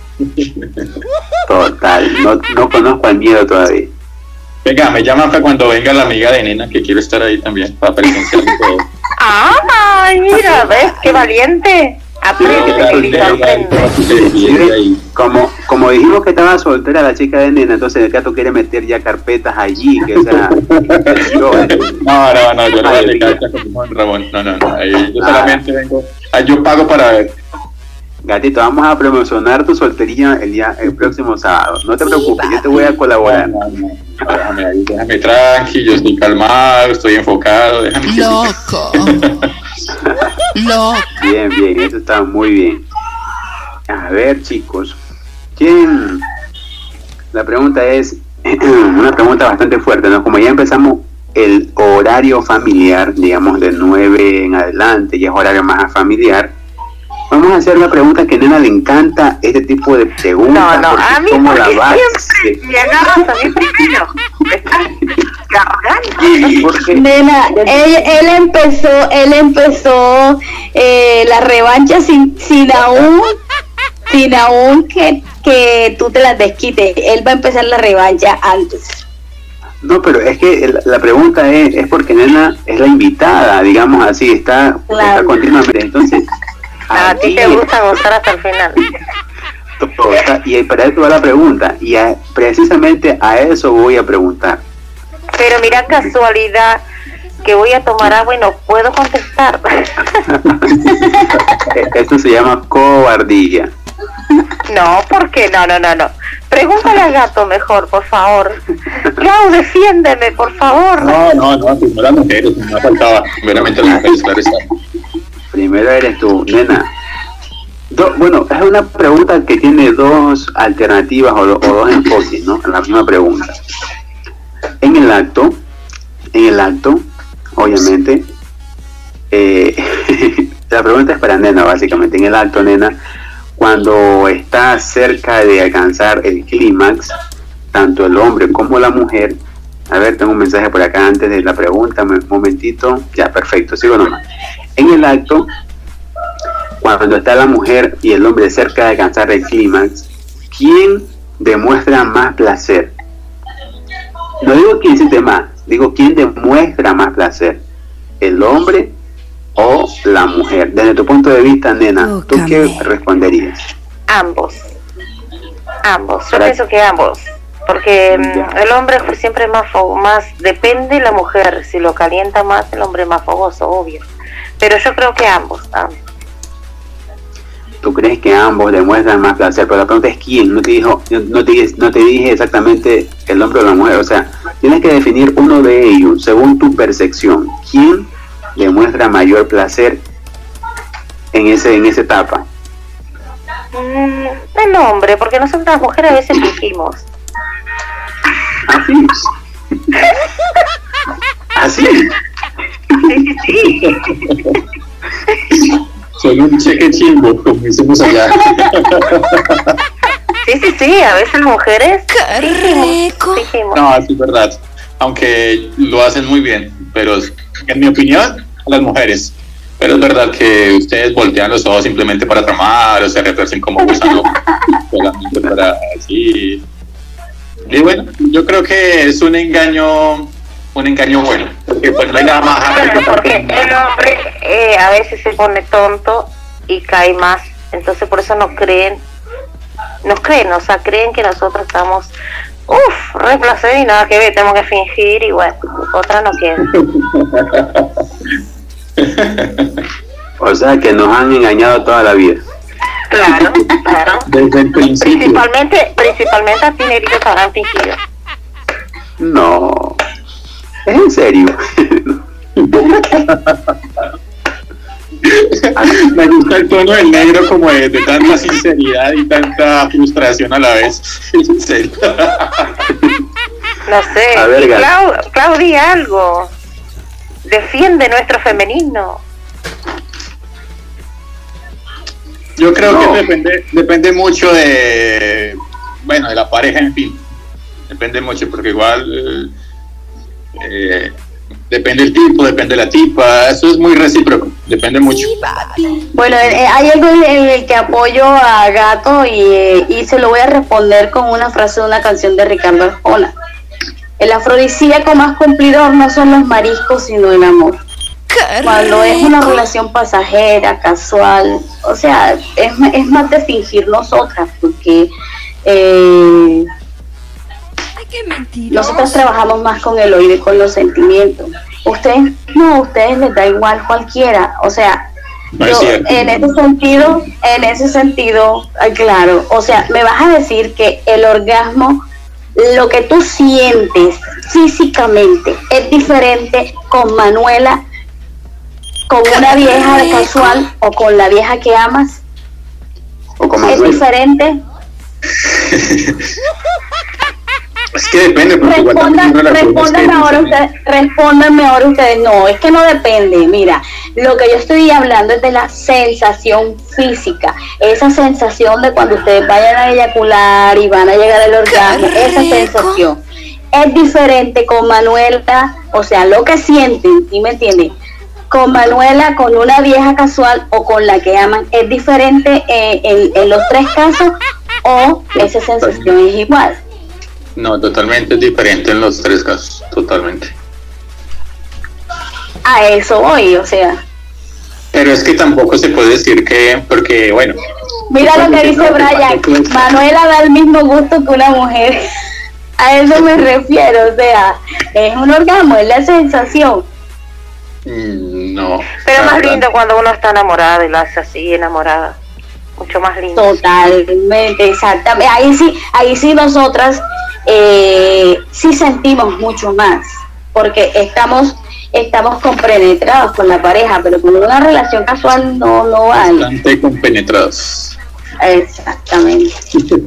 [SPEAKER 3] Total, no, no conozco al miedo todavía.
[SPEAKER 5] Venga, me llaman para cuando venga la amiga de Nena, que quiero estar ahí también, para presenciar todo.
[SPEAKER 4] ¡Ay, mira! ¿Ves? ¡Qué valiente! Aprende, negrito, aprende.
[SPEAKER 3] Como, como dijimos que estaba soltera la chica de Nena, entonces el gato quiere meter ya carpetas allí, que o sea... yo,
[SPEAKER 5] no, no, no, yo no voy a dejar con Ramón, no, no, no, ahí yo solamente vengo, ahí yo pago para ver.
[SPEAKER 3] Gatito, vamos a promocionar tu soltería el día el próximo sábado. No te preocupes, yo te voy a colaborar.
[SPEAKER 5] No, no, no, déjame ahí, déjame tranqui, yo estoy calmado, estoy enfocado, déjame.
[SPEAKER 6] Loco. Loco.
[SPEAKER 3] Bien, bien, eso está muy bien. A ver, chicos, ¿quién? La pregunta es una pregunta bastante fuerte, ¿no? Como ya empezamos el horario familiar, digamos de nueve en adelante, ya es horario más familiar. Vamos a hacer una pregunta que a Nena le encanta, este tipo de preguntas.
[SPEAKER 4] No, no, a mí
[SPEAKER 3] como la base.
[SPEAKER 4] Siempre me agarras a mí primero. Me estás cargando.
[SPEAKER 3] Porque
[SPEAKER 2] Nena, él, él empezó, él empezó eh, la revancha sin, sin aún, sin aún que, que tú te las desquites. Él va a empezar la revancha antes.
[SPEAKER 3] No, pero es que el, la pregunta es, es porque Nena es la invitada, digamos así, está,
[SPEAKER 2] Claro.
[SPEAKER 3] está continuamente. Entonces,
[SPEAKER 4] A ti te gusta gozar hasta el final.
[SPEAKER 3] y para eso va la pregunta, y a, precisamente a eso voy a preguntar.
[SPEAKER 4] Pero mira casualidad que voy a tomar agua y no puedo contestar.
[SPEAKER 3] Esto se llama cobardía.
[SPEAKER 4] No, ¿por qué? No, no, no, no. Pregúntale al gato mejor, por favor. Clau, defiéndeme, por favor.
[SPEAKER 5] No, no, no, primero las mujeres, no me faltaba. Primeramente las mujeres, claro está.
[SPEAKER 3] Primero eres tú, Nena. Do, bueno, es una pregunta que tiene dos alternativas o, do, o dos enfoques, ¿no? La misma pregunta. En el acto, en el acto, obviamente, eh, la pregunta es para Nena, básicamente. En el acto, Nena, cuando está cerca de alcanzar el clímax, tanto el hombre como la mujer. A ver, tengo un mensaje por acá antes de la pregunta, un momentito. Ya, perfecto, sigo nomás. En el acto, cuando está la mujer y el hombre cerca de alcanzar el clímax, ¿quién demuestra más placer? No digo quién siente más, digo quién demuestra más placer, el hombre o la mujer. Desde tu punto de vista, Nena, ¿tú qué responderías?
[SPEAKER 4] Ambos. Ambos. Yo pienso que ambos. Porque
[SPEAKER 3] Ya.
[SPEAKER 4] el hombre fue siempre más, fo- más, depende de la mujer, si lo calienta más, el hombre es más fogoso, obvio. Pero yo creo que ambos, ambos.
[SPEAKER 3] ¿Tú crees que ambos demuestran más placer? Pero la pregunta es quién. No te dijo, no te, no te dije exactamente el hombre o la mujer. O sea, tienes que definir uno de ellos según tu percepción. ¿Quién demuestra mayor placer en ese en esa etapa?
[SPEAKER 4] Mm, el hombre, porque nosotros las mujeres a veces fingimos.
[SPEAKER 3] Así. Así.
[SPEAKER 4] Sí, sí, sí.
[SPEAKER 5] Son un cheque chimbo, como decimos allá.
[SPEAKER 4] Sí, sí, sí, a veces las mujeres
[SPEAKER 6] ¡Qué rico!
[SPEAKER 4] fingimos.
[SPEAKER 5] No, sí es verdad. Aunque lo hacen muy bien, pero en mi opinión, las mujeres. Pero es verdad que ustedes voltean los ojos simplemente para tramar o se retuercen como gusano solamente para así. Y bueno, yo creo que es un engaño, un engaño bueno, porque pues no hay nada más
[SPEAKER 4] Claro,
[SPEAKER 5] hábil
[SPEAKER 4] porque el hombre eh, a veces se pone tonto y cae más, entonces por eso nos creen, nos creen, o sea, creen que nosotros estamos, uff, re placer y nada que ver, tenemos que fingir y bueno, otra no quiere.
[SPEAKER 3] O sea, que nos han engañado toda la vida.
[SPEAKER 4] Claro, claro.
[SPEAKER 5] desde el principio.
[SPEAKER 4] Principalmente, principalmente a ti, negrito, te habrán fingido.
[SPEAKER 3] No. ¿Es en serio?
[SPEAKER 5] Me gusta el tono del negro como de, de tanta sinceridad y tanta frustración a la vez. En serio.
[SPEAKER 4] No sé,
[SPEAKER 3] A ver, Gal.
[SPEAKER 4] Clau, Claudia, algo. Defiende nuestro femenino.
[SPEAKER 5] Yo creo
[SPEAKER 3] No.
[SPEAKER 5] que depende, depende mucho de, bueno, de la pareja, en fin. Depende mucho, porque igual eh, depende el tipo, depende la tipa, eso es muy recíproco. depende mucho.
[SPEAKER 2] Bueno, eh, hay algo en el que apoyo a Gato y, eh, y se lo voy a responder con una frase de una canción de Ricardo Arjona. El afrodisíaco más cumplidor no son los mariscos, sino el amor. Cuando es una relación pasajera, casual, o sea, es, es más de fingir nosotras, porque eh, nosotras trabajamos más con el oído y con los sentimientos. Ustedes no, a ustedes les da igual cualquiera, o sea,
[SPEAKER 5] no
[SPEAKER 2] yo, en ese sentido, en ese sentido, claro, o sea, me vas a decir que el orgasmo, lo que tú sientes físicamente es diferente con Manuela, con una vieja casual o con la vieja que amas.
[SPEAKER 3] O con
[SPEAKER 2] es
[SPEAKER 3] Manuela.
[SPEAKER 2] diferente.
[SPEAKER 5] Es que depende, porque igual
[SPEAKER 2] Respondan,
[SPEAKER 5] también una
[SPEAKER 2] respóndanme
[SPEAKER 5] relación
[SPEAKER 2] ahora
[SPEAKER 5] es
[SPEAKER 2] ustedes, respóndanme ahora ustedes. No, es que no depende. Mira, lo que yo estoy hablando es de la sensación física, esa sensación de cuando ustedes vayan a eyacular y van a llegar al orgasmo, esa sensación es diferente con Manuela, o sea, lo que sienten, ¿sí me entienden? Con Manuela, con una vieja casual o con la que aman, es diferente eh, en, en los tres casos, o esa sensación es igual.
[SPEAKER 5] No, totalmente diferente en los tres casos, totalmente.
[SPEAKER 2] A eso voy, o sea.
[SPEAKER 5] Pero es que tampoco se puede decir que, porque bueno.
[SPEAKER 2] Mira lo que dice Brian, Manuela da el mismo gusto que una mujer. A eso me refiero, o sea, es un orgasmo, es la sensación.
[SPEAKER 5] Mm, no.
[SPEAKER 4] Pero
[SPEAKER 5] la
[SPEAKER 4] más
[SPEAKER 5] verdad.
[SPEAKER 4] lindo cuando uno está enamorado y lo hace así, enamorada. Mucho más lindo.
[SPEAKER 2] Totalmente, exactamente. Ahí sí, ahí sí nosotras eh, sí sentimos mucho más, porque estamos estamos compenetrados con la pareja, pero con una relación casual no no hay.
[SPEAKER 5] Bastante compenetrados.
[SPEAKER 2] Exactamente.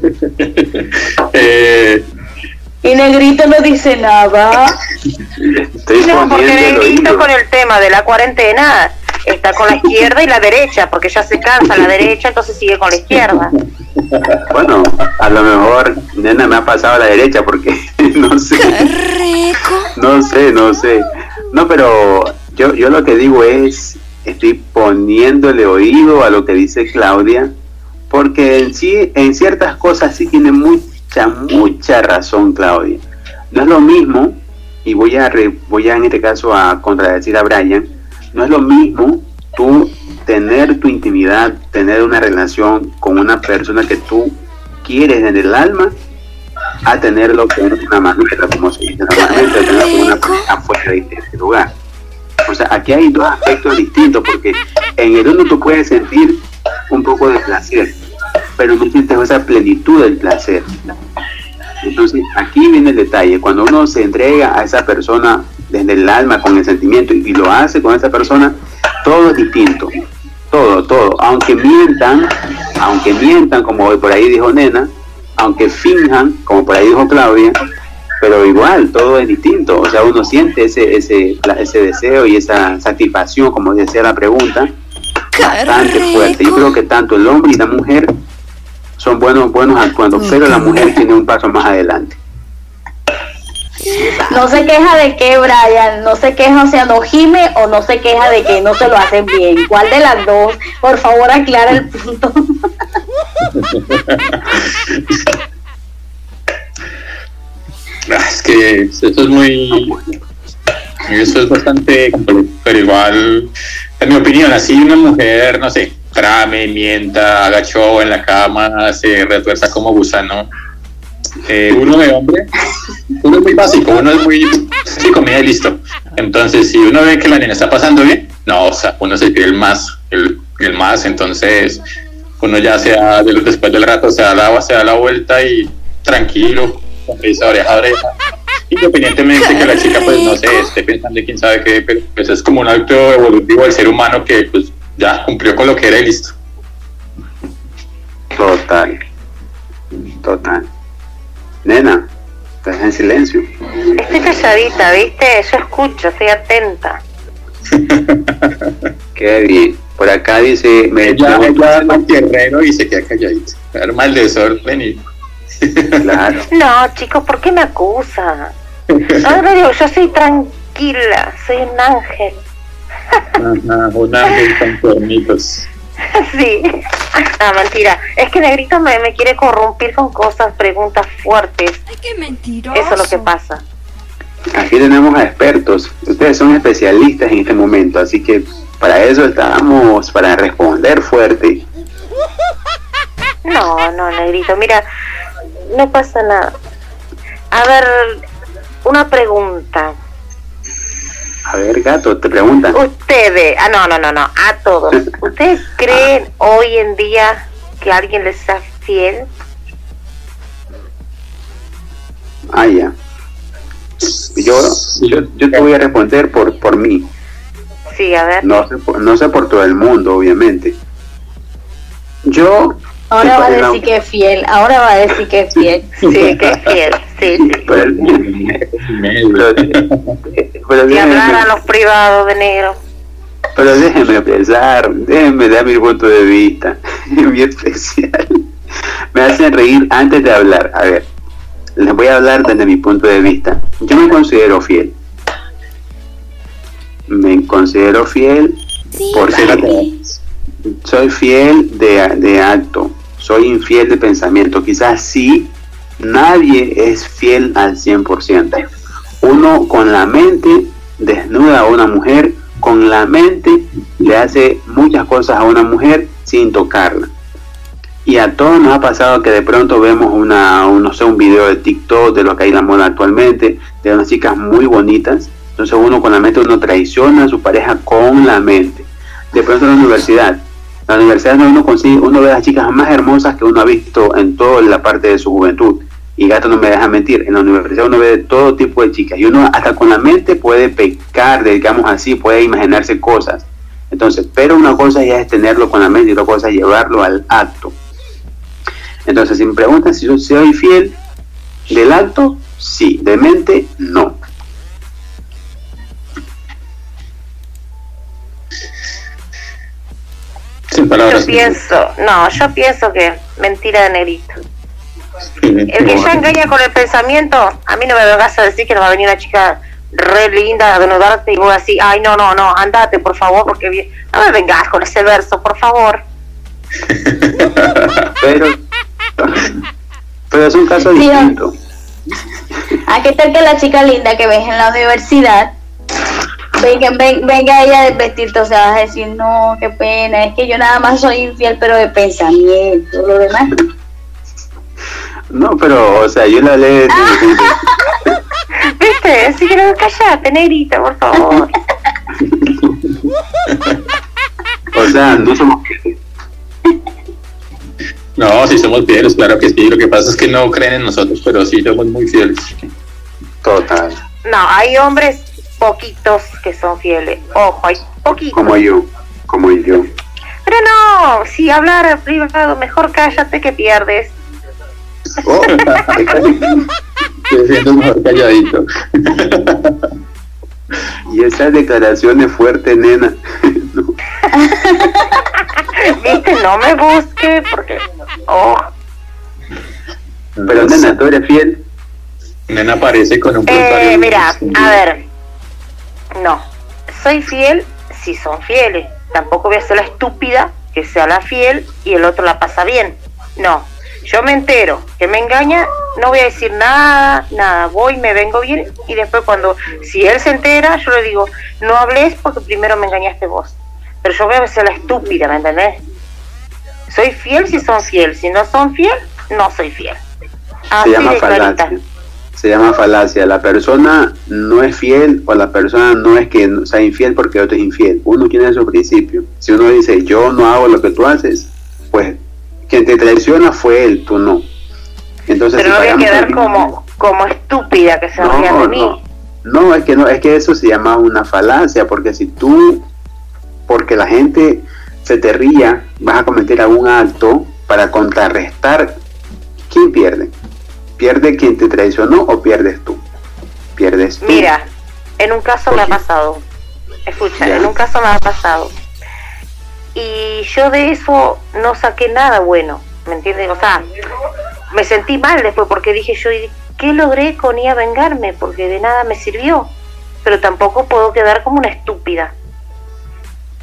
[SPEAKER 5] eh,
[SPEAKER 2] Y Negrito no dice nada.
[SPEAKER 3] Estoy
[SPEAKER 4] No, porque
[SPEAKER 3] poniendo el
[SPEAKER 4] Negrito
[SPEAKER 3] oído.
[SPEAKER 4] con el tema de la cuarentena está con la izquierda y la derecha, porque ya se cansa la derecha, entonces sigue con la izquierda.
[SPEAKER 3] Bueno, a lo mejor Nena me ha pasado a la derecha porque no sé. No sé, no sé. No, pero yo, yo lo que digo es, estoy poniéndole oído a lo que dice Claudia, porque en sí, en ciertas cosas sí tiene mucha, mucha razón Claudia. No es lo mismo, y voy a, re, voy a en este caso a contradecir a Brian, no es lo mismo tú tener tu intimidad, tener una relación con una persona que tú quieres en el alma, a tenerlo con una Manuela, como se dice normalmente, tenerlo con una pareja fuera de ese lugar. O sea, aquí hay dos aspectos distintos, porque en el uno tú puedes sentir un poco de placer, pero no sientes esa plenitud del placer. Entonces, aquí viene el detalle, cuando uno se entrega a esa persona desde el alma, con el sentimiento, y lo hace con esa persona, todo es distinto, todo, todo, aunque mientan, aunque mientan, como por ahí dijo Nena, aunque finjan, como por ahí dijo Claudia, pero igual, todo es distinto, o sea, uno siente ese, ese, ese deseo y esa satisfacción, como decía la pregunta, bastante fuerte. Yo creo que tanto el hombre y la mujer son buenos, buenos actuando, pero la mujer tiene un paso más adelante.
[SPEAKER 2] No se queja de que Brian, no se queja, o sea, no gime o no se queja de que no se lo hacen bien. ¿Cuál de las dos? Por favor, aclara el punto.
[SPEAKER 5] es que eso es muy, eso es bastante complejo, pero igual, en mi opinión, así una mujer, no sé, trame, mienta, haga show en la cama, se retuerza como gusano. Eh, uno de hombre, uno es muy básico, uno es muy sí, comida y listo. Entonces, si uno ve que la niña está pasando bien, no, o sea, uno se cree el más, el, el más, entonces uno ya se da, después del rato se da la, se da la vuelta y tranquilo, sonrisa oreja a oreja, independientemente que la chica, pues no sé, esté pensando en quién sabe qué, pero pues es como un acto evolutivo del ser humano que pues ya cumplió con lo que era y listo.
[SPEAKER 3] Total, total. Nena, estás en silencio.
[SPEAKER 4] Estoy calladita, ¿viste? Yo escucho, estoy atenta.
[SPEAKER 3] Qué bien. Por acá dice... Me
[SPEAKER 5] ella ella es tierrero y se queda calladita. Arma el desorden y...
[SPEAKER 3] Claro.
[SPEAKER 4] No, chicos, ¿por qué me acusan? No, no digo, yo soy tranquila, soy un ángel.
[SPEAKER 5] Ajá, un ángel con cuernitos.
[SPEAKER 4] Sí, no, mentira. Es que Negrito me, me quiere corrompir con cosas, preguntas fuertes.
[SPEAKER 6] Ay, qué mentiroso.
[SPEAKER 4] Eso es lo que pasa.
[SPEAKER 3] Aquí tenemos a expertos. Ustedes son especialistas en este momento, así que para eso estamos, para responder fuerte.
[SPEAKER 4] No, no, Negrito, mira, no pasa nada. A ver, una pregunta.
[SPEAKER 3] A ver, gato, te preguntan.
[SPEAKER 4] Ustedes, ah, no, no, no, no, a todos. ¿Ustedes creen hoy en día que alguien les sea fiel?
[SPEAKER 3] Ah, ya. Yo, yo, yo te voy a responder por, por mí.
[SPEAKER 4] Sí, a ver.
[SPEAKER 3] No sé, por, no sé por todo el mundo, obviamente. Yo...
[SPEAKER 2] Ahora va a
[SPEAKER 3] la-
[SPEAKER 2] decir que es fiel, ahora va a decir que es fiel.
[SPEAKER 4] Sí, que es fiel, sí, sí.
[SPEAKER 3] Pero, pero, pero
[SPEAKER 4] Y hablar a
[SPEAKER 3] déjenme,
[SPEAKER 4] los privados de negro.
[SPEAKER 3] pero déjenme pensar, déjenme dar mi punto de vista. Es muy especial. Me hacen reír antes de hablar. A ver, les voy a hablar desde mi punto de vista. Yo me considero fiel. Me considero fiel porque soy fiel de, de acto, soy infiel de pensamiento. Quizás sí, nadie es fiel al cien por ciento. Uno con la mente desnuda a una mujer, con la mente le hace muchas cosas a una mujer sin tocarla. Y a todos nos ha pasado que de pronto vemos una, un, no sé, un video de TikTok de lo que hay en la moda actualmente, de unas chicas muy bonitas. Entonces uno con la mente, uno traiciona a su pareja con la mente. De pronto en la universidad, en la universidad uno consigue, uno ve a las chicas más hermosas que uno ha visto en toda la parte de su juventud. Y gato no me deja mentir, en la universidad uno ve de todo tipo de chicas y uno hasta con la mente puede pecar, digamos así, puede imaginarse cosas. Entonces, pero una cosa ya es tenerlo con la mente y otra cosa es llevarlo al acto. Entonces, si me preguntan si yo soy fiel del acto, sí, de mente, no.
[SPEAKER 5] Sin palabras.
[SPEAKER 4] Yo pienso, no, yo pienso que mentira de Negrito. El que ya engaña con el pensamiento, a mí no me vengas a decir que no va a venir una chica re linda a denudarte y vos así, ay no, no, no, andate por favor, porque bien. No me vengas con ese verso, por favor.
[SPEAKER 3] Pero, pero es un caso
[SPEAKER 2] Sí,
[SPEAKER 3] distinto.
[SPEAKER 2] ¿A qué tal que la chica linda que ves en la universidad venga, ven- venga ella a desvestirte? O sea, vas a decir, no, qué pena, es que yo nada más soy infiel, pero de pensamiento, lo demás.
[SPEAKER 3] No, pero, o sea, yo la leí.
[SPEAKER 4] ¿Viste? Así que no, callate, Negrita, por favor.
[SPEAKER 3] O sea, no somos.
[SPEAKER 5] No, sí somos fieles, claro que sí. Lo que pasa es que no creen en nosotros, pero sí somos muy fieles.
[SPEAKER 3] Total.
[SPEAKER 4] No, hay hombres poquitos que son fieles. Ojo, hay poquitos.
[SPEAKER 3] Como yo. Como yo.
[SPEAKER 4] Pero no, si hablar privado, mejor cállate que pierdes.
[SPEAKER 3] Oh,
[SPEAKER 5] Te sientes mejor calladito.
[SPEAKER 3] y esas declaraciones fuertes, nena. No.
[SPEAKER 4] Viste, no me busque porque... Oh.
[SPEAKER 3] Pero, nena, ¿tú eres fiel?
[SPEAKER 5] Nena aparece con un
[SPEAKER 4] Eh,
[SPEAKER 5] comentario.
[SPEAKER 4] mira, a ver. No, soy fiel si son fieles. Tampoco voy a ser la estúpida que sea la fiel y el otro la pasa bien. No, yo me entero que me engaña, no voy a decir nada, nada. Voy, me vengo bien y después cuando, si él se entera, yo le digo, no hables porque primero me engañaste vos. Pero yo voy a ser la estúpida, ¿me entendés? Soy fiel si son fiel, si no son fiel, no soy fiel. Así
[SPEAKER 3] Se llama
[SPEAKER 4] de clarita.
[SPEAKER 3] falacia. Se llama falacia. La persona no es fiel o la persona no es que sea infiel porque otro es infiel. Uno tiene su principio. Si uno dice yo no hago lo que tú haces, pues quien te traiciona fue él, tú no. Entonces,
[SPEAKER 4] Pero
[SPEAKER 3] si
[SPEAKER 4] no voy a
[SPEAKER 3] pagamos
[SPEAKER 4] quedar
[SPEAKER 3] el-
[SPEAKER 4] como, como estúpida que se
[SPEAKER 3] no,
[SPEAKER 4] rían de mí.
[SPEAKER 3] no, no, es que no, es que eso se llama una falacia, porque si tú, porque la gente se te ría, vas a cometer algún acto para contrarrestar, ¿quién pierde? ¿Pierde quien te traicionó o pierdes tú? Pierdes tú.
[SPEAKER 4] Mira, en un caso me ha
[SPEAKER 3] ¿Por qué?
[SPEAKER 4] pasado. Escucha,
[SPEAKER 3] Ya.
[SPEAKER 4] en un caso me ha pasado. Y yo de eso no saqué nada bueno, ¿me entiendes? O sea, me sentí mal después porque dije yo, ¿y qué logré con ir a vengarme? Porque de nada me sirvió. Pero tampoco puedo quedar como una estúpida.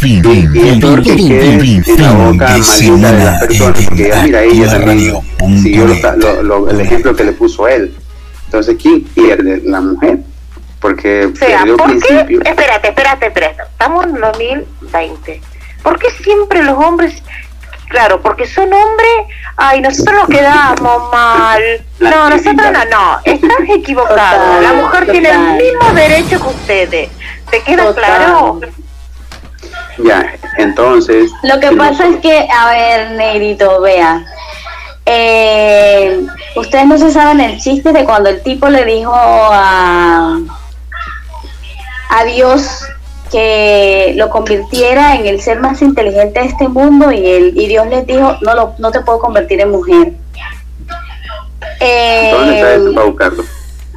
[SPEAKER 3] y es peor que quede en la boca maldita de las personas, porque ya mira, ella también siguió lo, lo, lo, el ejemplo que le puso él. Entonces, ¿quién pierde? La mujer, porque
[SPEAKER 4] o sea,
[SPEAKER 3] perdió
[SPEAKER 4] ¿por
[SPEAKER 3] principio.
[SPEAKER 4] qué? Espérate, espérate, espérate, estamos en dos mil veinte. ¿Por qué siempre los hombres, claro, porque son hombres, ay, nosotros nos quedamos mal? No, nosotros no, no, estás equivocado. La mujer tiene el mismo derecho que ustedes. ¿Te queda claro?
[SPEAKER 3] Ya, entonces...
[SPEAKER 2] Lo que pasa es que, a ver, negrito, vea, eh, ustedes no se saben el chiste de cuando el tipo le dijo a, a Dios que lo convirtiera en el ser más inteligente de este mundo, y, él, y Dios les dijo, no, lo, no te puedo convertir en mujer. Eh,
[SPEAKER 3] ¿Dónde está eso para buscarlo?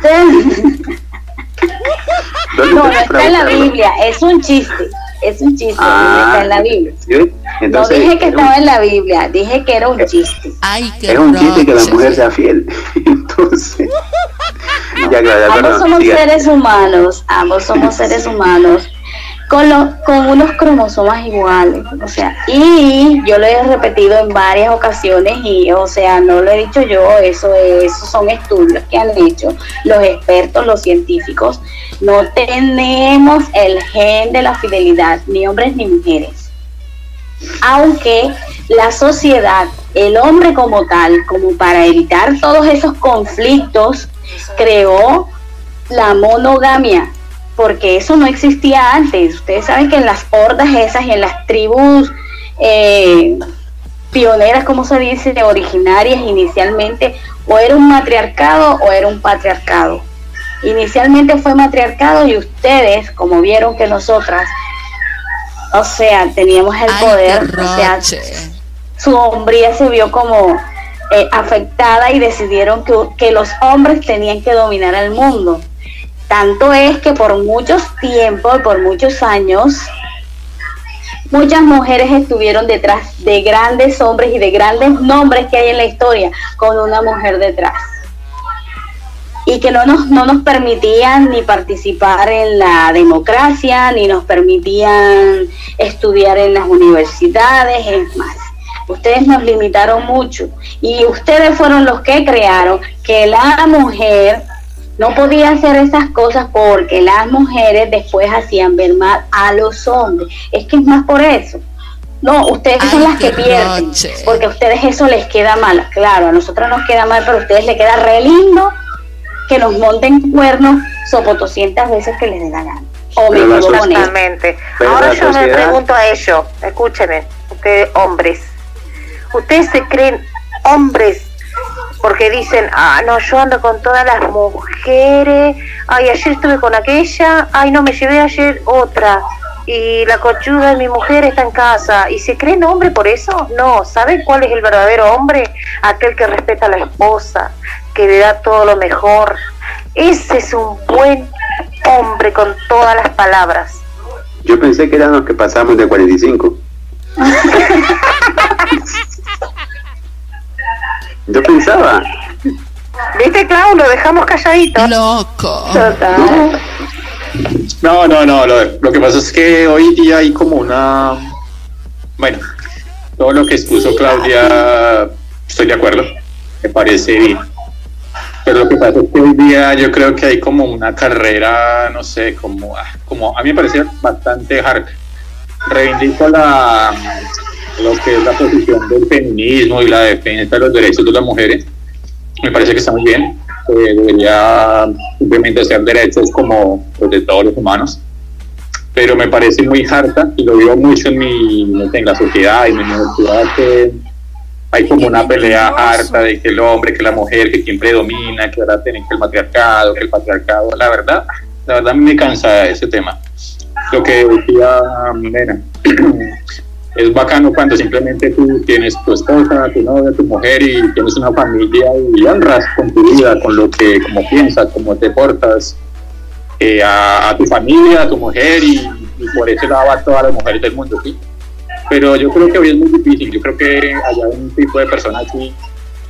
[SPEAKER 2] No, no está en la Biblia, es un chiste, es un chiste,
[SPEAKER 3] ah,
[SPEAKER 2] no está en la Biblia.
[SPEAKER 3] Entonces,
[SPEAKER 2] no dije que estaba
[SPEAKER 3] un,
[SPEAKER 2] en la Biblia, dije que era un chiste.
[SPEAKER 6] Ay, qué
[SPEAKER 3] es un
[SPEAKER 6] roche.
[SPEAKER 3] chiste que la mujer sea fiel. Entonces, ya, ya, ya,
[SPEAKER 2] ambos
[SPEAKER 3] perdón,
[SPEAKER 2] somos
[SPEAKER 3] diga.
[SPEAKER 2] seres humanos, ambos somos seres humanos. Con, lo, con unos cromosomas iguales, o sea, y yo lo he repetido en varias ocasiones y, o sea, no lo he dicho yo, eso, esos son estudios que han hecho los expertos, los científicos. No tenemos el gen de la fidelidad, ni hombres ni mujeres, aunque la sociedad, el hombre como tal, como para evitar todos esos conflictos, creó la monogamia, porque eso no existía antes. Ustedes saben que en las hordas esas y en las tribus eh, pioneras, como se dice, originarias inicialmente, o era un matriarcado o era un patriarcado. Inicialmente fue matriarcado, y ustedes, como vieron que nosotras, o sea, teníamos el
[SPEAKER 6] Ay,
[SPEAKER 2] poder,
[SPEAKER 6] qué
[SPEAKER 2] o sea,
[SPEAKER 6] roche.
[SPEAKER 2] su hombría se vio como eh, afectada, y decidieron que, que los hombres tenían que dominar el mundo. Tanto es que por muchos tiempos, por muchos años, muchas mujeres estuvieron detrás de grandes hombres y de grandes nombres que hay en la historia, con una mujer detrás. Y que no nos, no nos permitían ni participar en la democracia, ni nos permitían estudiar en las universidades, es más. Ustedes nos limitaron mucho, y ustedes fueron los que crearon que la mujer no podía hacer esas cosas, porque las mujeres después hacían ver mal a los hombres. Es que es más por eso. No, ustedes
[SPEAKER 6] Ay,
[SPEAKER 2] son las que
[SPEAKER 6] qué
[SPEAKER 2] pierden,
[SPEAKER 6] roche.
[SPEAKER 2] porque a ustedes eso les queda mal. Claro, a nosotros nos queda mal, pero a ustedes les queda re lindo que nos monten cuernos sopotoscientas veces que les dé la gana. O me
[SPEAKER 3] Pero la
[SPEAKER 2] equivoco en eso.
[SPEAKER 4] Exactamente.
[SPEAKER 3] Pero
[SPEAKER 4] Ahora
[SPEAKER 3] la
[SPEAKER 4] yo me
[SPEAKER 3] sociedad-
[SPEAKER 4] pregunto a ellos, escúchenme, ustedes hombres, ustedes se creen hombres porque dicen, ah, no, yo ando con todas las mujeres, ay, ayer estuve con aquella, ay, no, me llevé ayer otra, y la cochuda de mi mujer está en casa, y se creen hombre por eso. No, ¿saben cuál es el verdadero hombre? Aquel que respeta a la esposa, que le da todo lo mejor. Ese es un buen hombre con todas las palabras.
[SPEAKER 3] Yo pensé que eran los que pasamos de cuarenta y cinco. Yo pensaba.
[SPEAKER 4] ¿Viste, Clau? Lo dejamos calladito.
[SPEAKER 6] Loco.
[SPEAKER 2] Total.
[SPEAKER 5] No, no, no, lo, lo que pasa es que hoy día hay como una... Bueno, todo lo que expuso Claudia, estoy de acuerdo, me parece bien. Pero lo que pasa es que hoy día yo creo que hay como una carrera, no sé, como, como a mí me parece bastante hard. Reivindico la, lo que es la posición del feminismo y la defensa de los derechos de las mujeres. Me parece que está muy bien. Eh, debería simplemente ser derechos como los de todos los humanos, pero me parece muy harta, y lo veo mucho en mi, no sé, en la sociedad, en mi universidad, que hay como una pelea harta de que el hombre, que la mujer, que quien predomina, que ahora tienen que el matriarcado, que el patriarcado. La verdad, la verdad a mí me cansa ese tema. Lo que decía Nena, es bacano cuando simplemente tú tienes tu esposa, tu novia, tu mujer, y tienes una familia, y honras con tu vida, con lo que, como piensas, cómo te portas eh, a, a tu familia, a tu mujer, y, y por ese lado a todas las mujeres del mundo, ¿sí? Pero yo creo que hoy es muy difícil. Yo creo que haya un tipo de persona así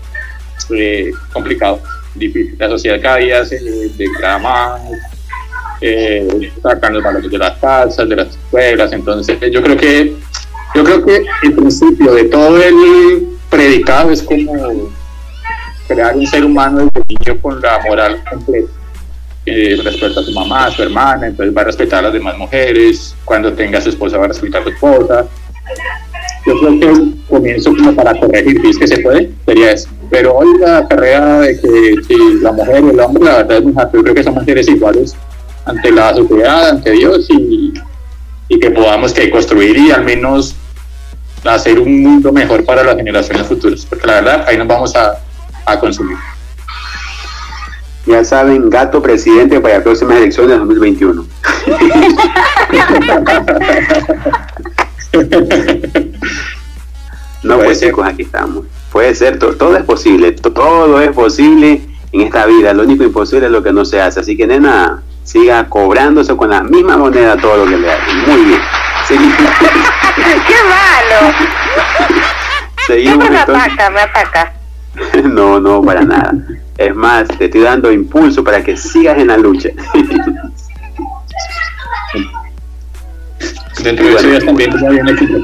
[SPEAKER 5] eh, complicado, difícil. La sociedad cada día se degrada más, eh, sacan los valores de las casas, de las escuelas. Entonces yo creo que yo creo que el principio de todo el predicado es como crear un ser humano desde niño con la moral completa. Eh, respeta a su mamá, a su hermana, entonces va a respetar a las demás mujeres. Cuando tenga a su esposa va a respetar a su esposa. Yo creo que el comienzo como para corregir, si es que se puede, sería eso. Pero hoy la carrera de que si la mujer o el hombre, la verdad es muy happy. Yo creo que somos seres iguales ante la sociedad, ante Dios, y, y que podamos que construir y al menos hacer un mundo mejor para las generaciones futuras, porque la verdad ahí nos vamos a, a consumir.
[SPEAKER 3] Ya saben, Gato presidente para las próximas elecciones de dos mil veintiuno. No, pues chicos, aquí estamos. Puede ser, to- todo es posible, to- todo es posible en esta vida. Lo único imposible es lo que no se hace. Así que, nena, siga cobrándose con la misma moneda todo lo que le hagan. Muy bien. Segui-
[SPEAKER 4] ¡Qué malo!
[SPEAKER 3] Seguimos,
[SPEAKER 4] Siempre me
[SPEAKER 3] entonces.
[SPEAKER 4] ataca, me ataca.
[SPEAKER 3] No, no, para nada. Es más, te estoy dando impulso para que sigas en la lucha.
[SPEAKER 5] Dentro de eso ya también hay un equipo.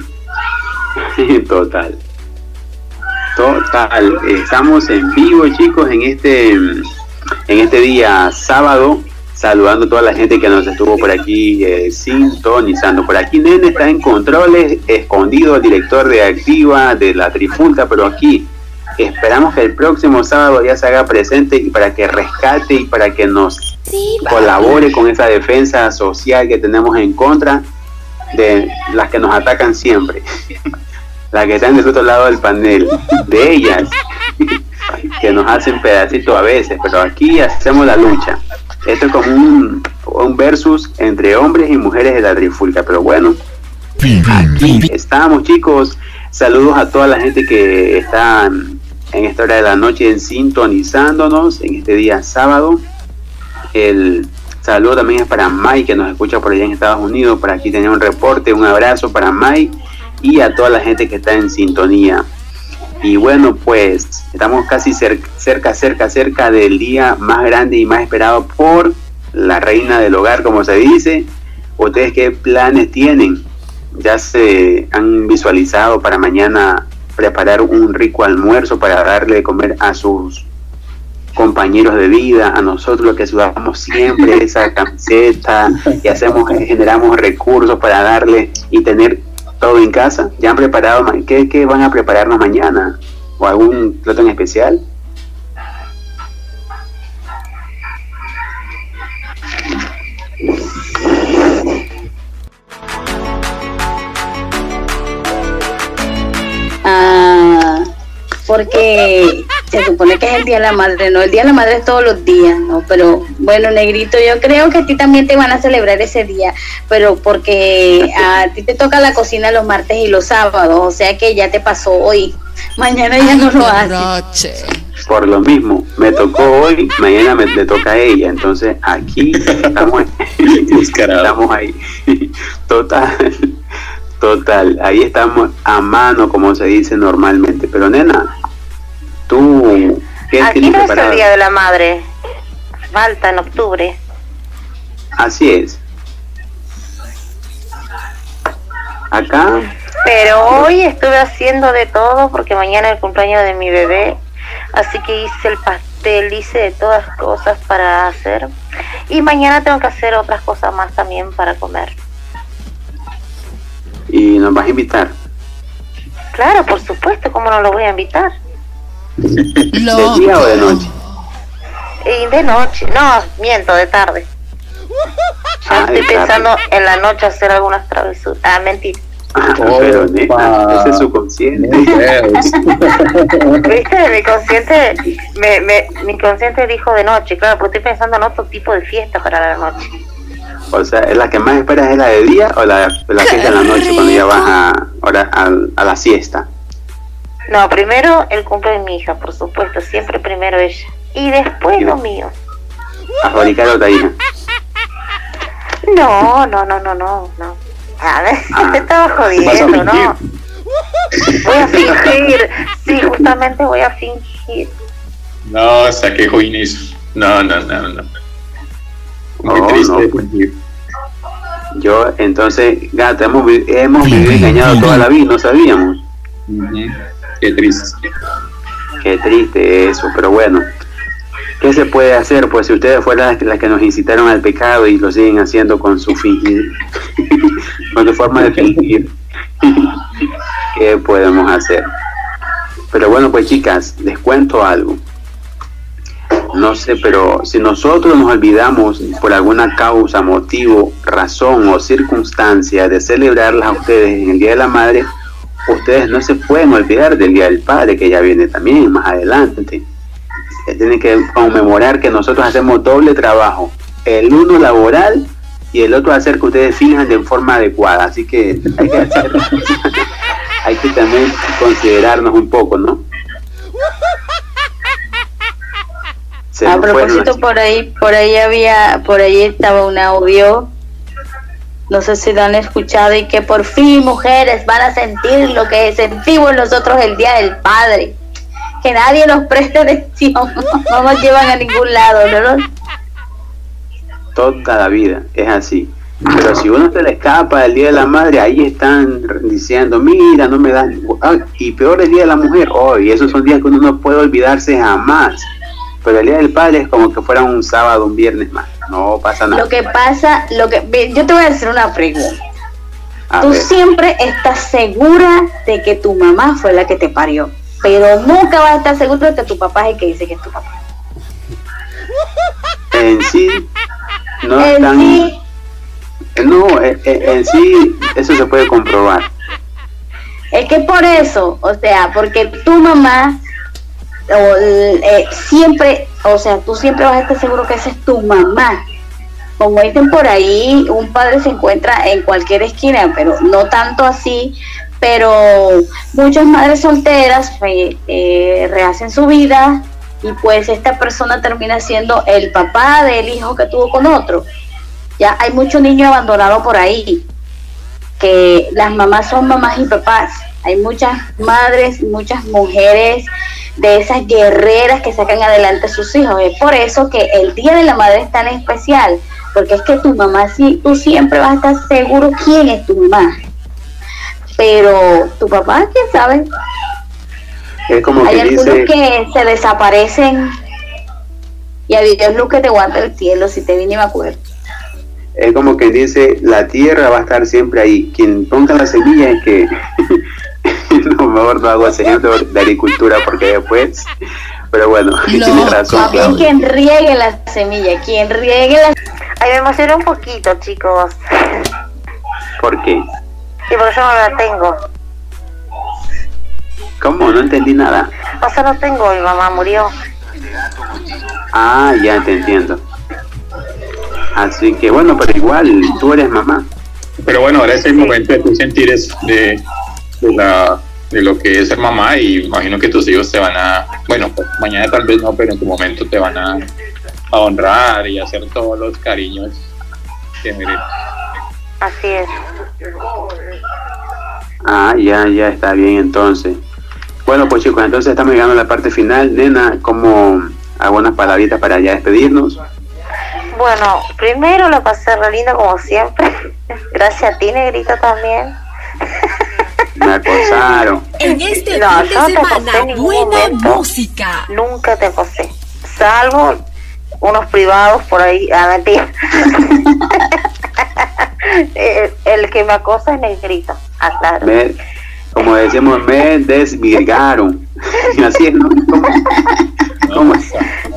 [SPEAKER 3] Total. Total. Estamos en vivo, chicos, en este en este día sábado, saludando a toda la gente que nos estuvo por aquí eh, sintonizando. Por aquí Nene está en controles, escondido, el director de Activa de la Trifulca, pero aquí esperamos que el próximo sábado ya se haga presente y para que rescate y para que nos colabore con esa defensa social que tenemos en contra de las que nos atacan siempre, las que están del otro lado del panel, de ellas que nos hacen pedacitos a veces, pero aquí hacemos la lucha. Esto es como un, un versus entre hombres y mujeres de la Trifulca, pero bueno, aquí estamos, chicos. Saludos a toda la gente que está en esta hora de la noche sintonizándonos en este día sábado. El saludo también es para Mai, que nos escucha por allá en Estados Unidos. Por aquí tenía un reporte, un abrazo para Mai y a toda la gente que está en sintonía. Y bueno, pues estamos casi cerca, cerca, cerca, cerca del día más grande y más esperado por la reina del hogar, como se dice. ¿Ustedes qué planes tienen? ¿Ya se han visualizado para mañana preparar un rico almuerzo para darle de comer a sus compañeros de vida, a nosotros los que sudamos siempre esa camiseta y hacemos, generamos recursos para darle y tener todo en casa? ¿Ya han preparado? ¿Qué, qué van a prepararnos mañana? ¿O algún plato en especial?
[SPEAKER 2] Ah, porque se supone que es el Día de la Madre, no, el Día de la Madre es todos los días, ¿no? Pero bueno, Negrito, yo creo que a ti también te van a celebrar ese día, pero porque a ti te toca la cocina los martes y los sábados, o sea que ya te pasó hoy, mañana ya no lo haces.
[SPEAKER 3] Por lo mismo, me tocó hoy, mañana me le toca a ella, entonces aquí estamos, estamos ahí, total, total, ahí estamos a mano, como se dice normalmente. Pero nena, tú, ¿qué
[SPEAKER 4] Aquí
[SPEAKER 3] tienes
[SPEAKER 4] no es
[SPEAKER 3] preparado?
[SPEAKER 4] el Día de la Madre, falta en octubre.
[SPEAKER 3] Así es. Acá,
[SPEAKER 4] Pero hoy estuve haciendo de todo porque mañana es el cumpleaños de mi bebé, así que hice el pastel, hice de todas cosas para hacer y mañana tengo que hacer otras cosas más también para comer.
[SPEAKER 3] y nos vas a invitar.
[SPEAKER 4] Claro, por supuesto, ¿cómo no lo voy a invitar?
[SPEAKER 3] ¿De día o de noche?
[SPEAKER 4] Y de noche, no, miento, de tarde. Ya
[SPEAKER 3] Ah,
[SPEAKER 4] estoy
[SPEAKER 3] de tarde.
[SPEAKER 4] pensando en la noche hacer algunas travesuras. Ah, mentira.
[SPEAKER 3] Ah,
[SPEAKER 5] Oh,
[SPEAKER 3] pero nena,
[SPEAKER 5] pa.
[SPEAKER 3] ese es su consciente.
[SPEAKER 4] ¿Viste? Mi consciente, me, me, mi consciente dijo de noche, claro, porque estoy pensando en otro tipo de fiesta para la noche.
[SPEAKER 3] O sea, ¿es la que más esperas es la de día o la, la fiesta de la noche cuando ya vas a, ahora, a, a la siesta?
[SPEAKER 4] No, primero el cumple de mi hija, por supuesto, siempre primero ella. Y después lo mío.
[SPEAKER 3] A fabricar otra hija.
[SPEAKER 4] No, no, no, no, no, no. A ver,
[SPEAKER 3] Ah.
[SPEAKER 4] te estaba
[SPEAKER 5] Vas a
[SPEAKER 4] jodiendo, ¿no?
[SPEAKER 5] fingir.
[SPEAKER 4] Voy a fingir. Sí, justamente voy a fingir.
[SPEAKER 5] No, saqué joven eso. No, no, no, no. muy
[SPEAKER 3] Oh,
[SPEAKER 5] triste.
[SPEAKER 3] no, pues. Yo, entonces, gato, hemos, vi- hemos vivido engañados toda la vida, no sabíamos.
[SPEAKER 5] Ujú. Qué triste.
[SPEAKER 3] Qué triste eso, pero bueno, ¿qué se puede hacer? Pues si ustedes fueran las que, las que nos incitaron al pecado y lo siguen haciendo con su fingir, con su forma de fingir, ¿qué podemos hacer? Pero bueno, pues chicas, les cuento algo. No sé, pero si nosotros nos olvidamos por alguna causa, motivo, razón o circunstancia de celebrarlas a ustedes en el Día de la Madre, ustedes no se pueden olvidar del Día del Padre, que ya viene también más adelante. Tienen que conmemorar que nosotros hacemos doble trabajo, el uno laboral y el otro hacer que ustedes finjan de forma adecuada. Así que hay que hacer, hay que también considerarnos un poco, ¿no? Se
[SPEAKER 2] A
[SPEAKER 3] nos fueron
[SPEAKER 2] propósito,
[SPEAKER 3] las-
[SPEAKER 2] por ahí, por ahí había, por ahí estaba un audio, no sé si lo han escuchado, y que por fin mujeres van a sentir lo que sentimos nosotros el Día del Padre. Que nadie nos preste atención, no nos llevan a ningún lado, ¿no?
[SPEAKER 3] toda la vida, es así. Pero si uno se le escapa del Día de la Madre, ahí están diciendo, mira, no me dan, ah, y peor el Día de la Mujer, oh, y esos son días que uno no puede olvidarse jamás. Pero el Día del Padre es como que fuera un sábado, un viernes más, no pasa nada.
[SPEAKER 2] Lo que pasa, lo que ve, yo te voy a hacer una pregunta.
[SPEAKER 3] A
[SPEAKER 2] Tú
[SPEAKER 3] ver,
[SPEAKER 2] siempre estás segura de que tu mamá fue la que te parió, pero nunca vas a estar seguro de que tu papá es el que dice que es tu papá.
[SPEAKER 3] en sí, no
[SPEAKER 2] En
[SPEAKER 3] están,
[SPEAKER 2] sí,
[SPEAKER 3] no, en, en- en sí, eso se puede comprobar.
[SPEAKER 2] es que por eso, o sea, porque tu mamá o, eh, siempre, o sea, tú siempre vas a estar seguro que esa es tu mamá. Como dicen por ahí, un padre se encuentra en cualquier esquina, pero no tanto así. Pero muchas madres solteras eh, eh, rehacen su vida y pues esta persona termina siendo el papá del hijo que tuvo con otro. Ya hay muchos niños abandonados por ahí, que las mamás son mamás y papás. Hay muchas madres, muchas mujeres de esas guerreras que sacan adelante a sus hijos. Es por eso que el Día de la Madre es tan especial, porque es que tu mamá, sí, tú siempre vas a estar seguro quién es tu mamá. Pero tu papá, quién sabe.
[SPEAKER 3] Es como
[SPEAKER 2] Hay
[SPEAKER 3] que
[SPEAKER 2] algunos
[SPEAKER 3] dice,
[SPEAKER 2] que se desaparecen y a Dios luz que te aguanta el cielo, si te vine y me acuerdo.
[SPEAKER 3] es como que dice, la tierra va a estar siempre ahí. Quien ponga la semilla es que, no, mejor no hago ese ejemplo de agricultura porque después, pero bueno, tienes razón,
[SPEAKER 2] Papi es
[SPEAKER 3] Claudia.
[SPEAKER 2] quien riegue la semilla, quien riegue la...
[SPEAKER 4] Ay, me emocioné un poquito, chicos.
[SPEAKER 3] ¿Por qué?
[SPEAKER 4] Sí, porque yo no la tengo.
[SPEAKER 3] ¿Cómo? No entendí nada.
[SPEAKER 4] O sea, no tengo, mi mamá murió.
[SPEAKER 3] Ah, ya te entiendo. Así que bueno, pero igual, tú eres mamá.
[SPEAKER 5] Pero bueno, ahora es el momento de tus sentires de, de, la, de lo que es ser mamá, y imagino que tus hijos te van a, bueno, pues mañana tal vez no, pero en tu momento te van a, a honrar y hacer todos los cariños que merecen.
[SPEAKER 4] Así es.
[SPEAKER 3] Ah, ya, ya está bien entonces. Bueno, pues chicos, entonces estamos llegando a la parte final. Nena, como algunas palabritas para ya despedirnos.
[SPEAKER 4] Bueno, primero la pasé re linda como siempre. Gracias a ti, Negrito, también.
[SPEAKER 3] Me acosaron.
[SPEAKER 6] En este
[SPEAKER 4] No,
[SPEAKER 6] fin de
[SPEAKER 4] yo no te
[SPEAKER 6] semana,
[SPEAKER 4] acosé en ningún
[SPEAKER 6] buena
[SPEAKER 4] momento.
[SPEAKER 6] música.
[SPEAKER 4] Nunca te acosé. Salvo unos privados por ahí. Ah, mentira. el, el que me acosa es Negrito. Ah, claro.
[SPEAKER 3] Me, como decimos, me desvirgaron. Y así es, ¿no? ¿Cómo? ¿Cómo es?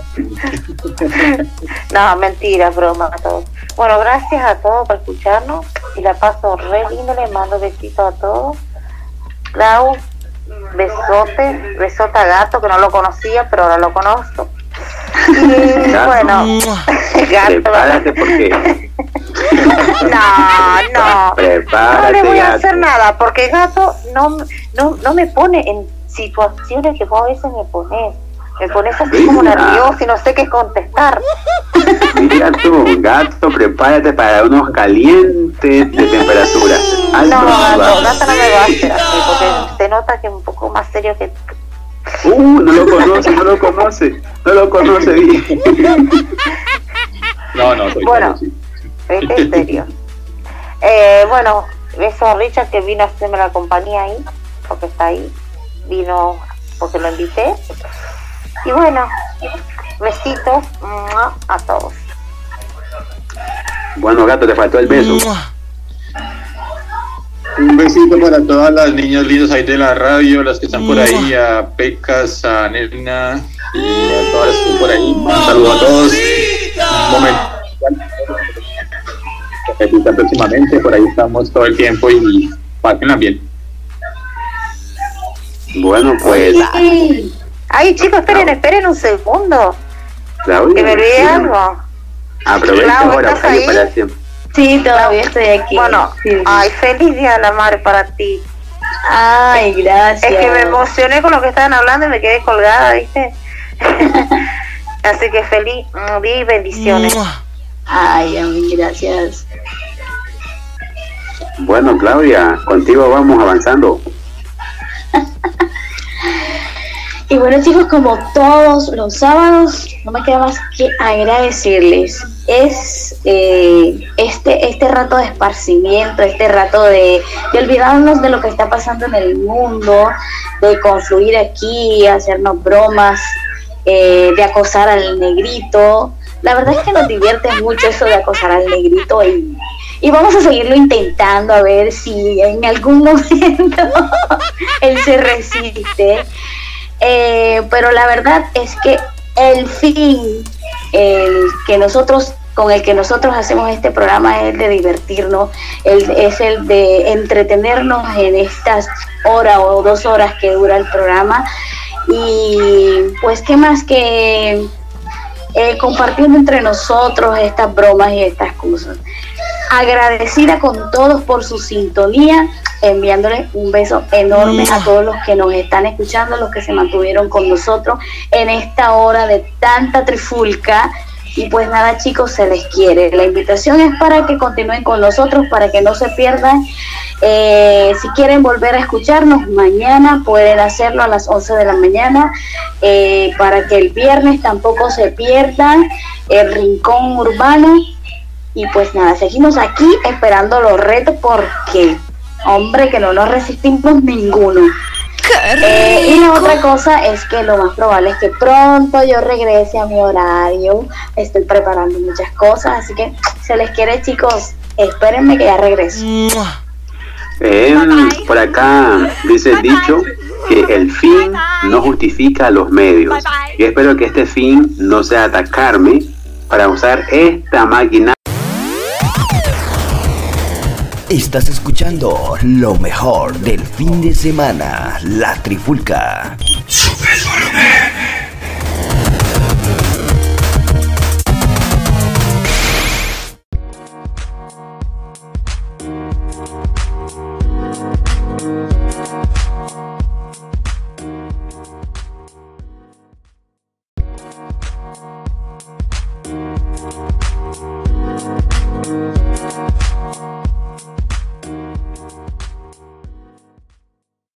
[SPEAKER 4] No, mentira, broma a todos. Bueno, gracias a todos por escucharnos y la paso re lindo, le mando besitos a todos. Clau, besote, besote a Gato, que no lo conocía, pero ahora lo conozco. Y
[SPEAKER 3] Gato.
[SPEAKER 4] bueno, Gato.
[SPEAKER 3] Prepárate porque...
[SPEAKER 4] No, no, no
[SPEAKER 3] Prepárate,
[SPEAKER 4] le voy a
[SPEAKER 3] Gato.
[SPEAKER 4] hacer nada, porque Gato no, no, no me pone en situaciones que vos a veces me pones. Me pones así como
[SPEAKER 3] Mira.
[SPEAKER 4] nervioso y no sé qué contestar.
[SPEAKER 3] Mira tú, Gato, prepárate para unos calientes de temperatura. Alto
[SPEAKER 4] No,
[SPEAKER 3] y
[SPEAKER 4] Gato,
[SPEAKER 3] bajo.
[SPEAKER 4] Gato no me va a hacer así, porque se nota que es un poco más serio que...
[SPEAKER 3] Uh, no lo conoce, no lo conoce, no lo conoce bien.
[SPEAKER 5] No, no, soy
[SPEAKER 4] Bueno,
[SPEAKER 5] serio, sí.
[SPEAKER 4] ¿viste? En serio. Eh, bueno, beso a Richard que vino a hacerme la compañía ahí, porque está ahí. Vino porque lo invité. Y bueno, besitos a todos.
[SPEAKER 3] Bueno, gato, te faltó el beso.
[SPEAKER 5] Un besito para todas las niñas lindas ahí de la radio, las que están por ahí, a Pecas, a Nelna y a todas las que están por ahí. Un saludo a todos. Un momento. Repita próximamente, por ahí estamos todo el tiempo y pásenla bien.
[SPEAKER 3] Bueno, pues.
[SPEAKER 4] Ay, chicos, esperen, esperen un segundo.
[SPEAKER 3] Claudia,
[SPEAKER 4] Que me olvidé
[SPEAKER 3] sí,
[SPEAKER 4] algo.
[SPEAKER 3] aprovecha
[SPEAKER 4] Clau,
[SPEAKER 3] ahora
[SPEAKER 4] ¿estás
[SPEAKER 3] para
[SPEAKER 4] ahí?
[SPEAKER 3] para siempre.
[SPEAKER 2] Sí, todavía estoy aquí.
[SPEAKER 4] Bueno,
[SPEAKER 2] Sí.
[SPEAKER 4] ay, feliz día de la madre para ti.
[SPEAKER 2] Ay, gracias.
[SPEAKER 4] Es que me emocioné con lo que estaban hablando y me quedé colgada, ¿viste? Así que feliz mm, día y bendiciones.
[SPEAKER 2] Ay, a mí, gracias.
[SPEAKER 3] Bueno, Claudia, contigo vamos avanzando.
[SPEAKER 2] Y bueno, chicos, como todos los sábados, no me queda más que agradecerles. Es eh, este este rato de esparcimiento, este rato de, de olvidarnos de lo que está pasando en el mundo, de confluir aquí, hacernos bromas, eh, de acosar al negrito. La verdad es que nos divierte mucho eso de acosar al negrito y, y vamos a seguirlo intentando a ver si en algún momento él se resiste. Eh, pero la verdad es que el fin el que nosotros con el que nosotros hacemos este programa es el de divertirnos, el, es el de entretenernos en estas horas o dos horas que dura el programa y pues qué más que eh, compartiendo entre nosotros estas bromas y estas cosas. Agradecida con todos por su sintonía, enviándole un beso enorme a todos los que nos están escuchando, los que se mantuvieron con nosotros en esta hora de tanta trifulca. Y pues nada, chicos, se les quiere. La invitación es para que continúen con nosotros, para que no se pierdan. Eh, si quieren volver a escucharnos mañana, pueden hacerlo a las once de la mañana, eh, para que el viernes tampoco se pierdan el Rincón Urbano. Y pues nada, seguimos aquí esperando los retos porque, hombre, que no nos resistimos ninguno. Eh, y la otra cosa es que lo más probable es que pronto yo regrese a mi horario. Estoy preparando muchas cosas, así que se les quiere, chicos. Espérenme que ya regreso.
[SPEAKER 3] Eh, por acá dice el dicho que el fin no justifica los medios. Yo espero que este fin no sea atacarme para usar esta máquina.
[SPEAKER 1] Estás escuchando lo mejor del fin de semana, La Trifulca. Sube el volumen.
[SPEAKER 7] We'll be right back.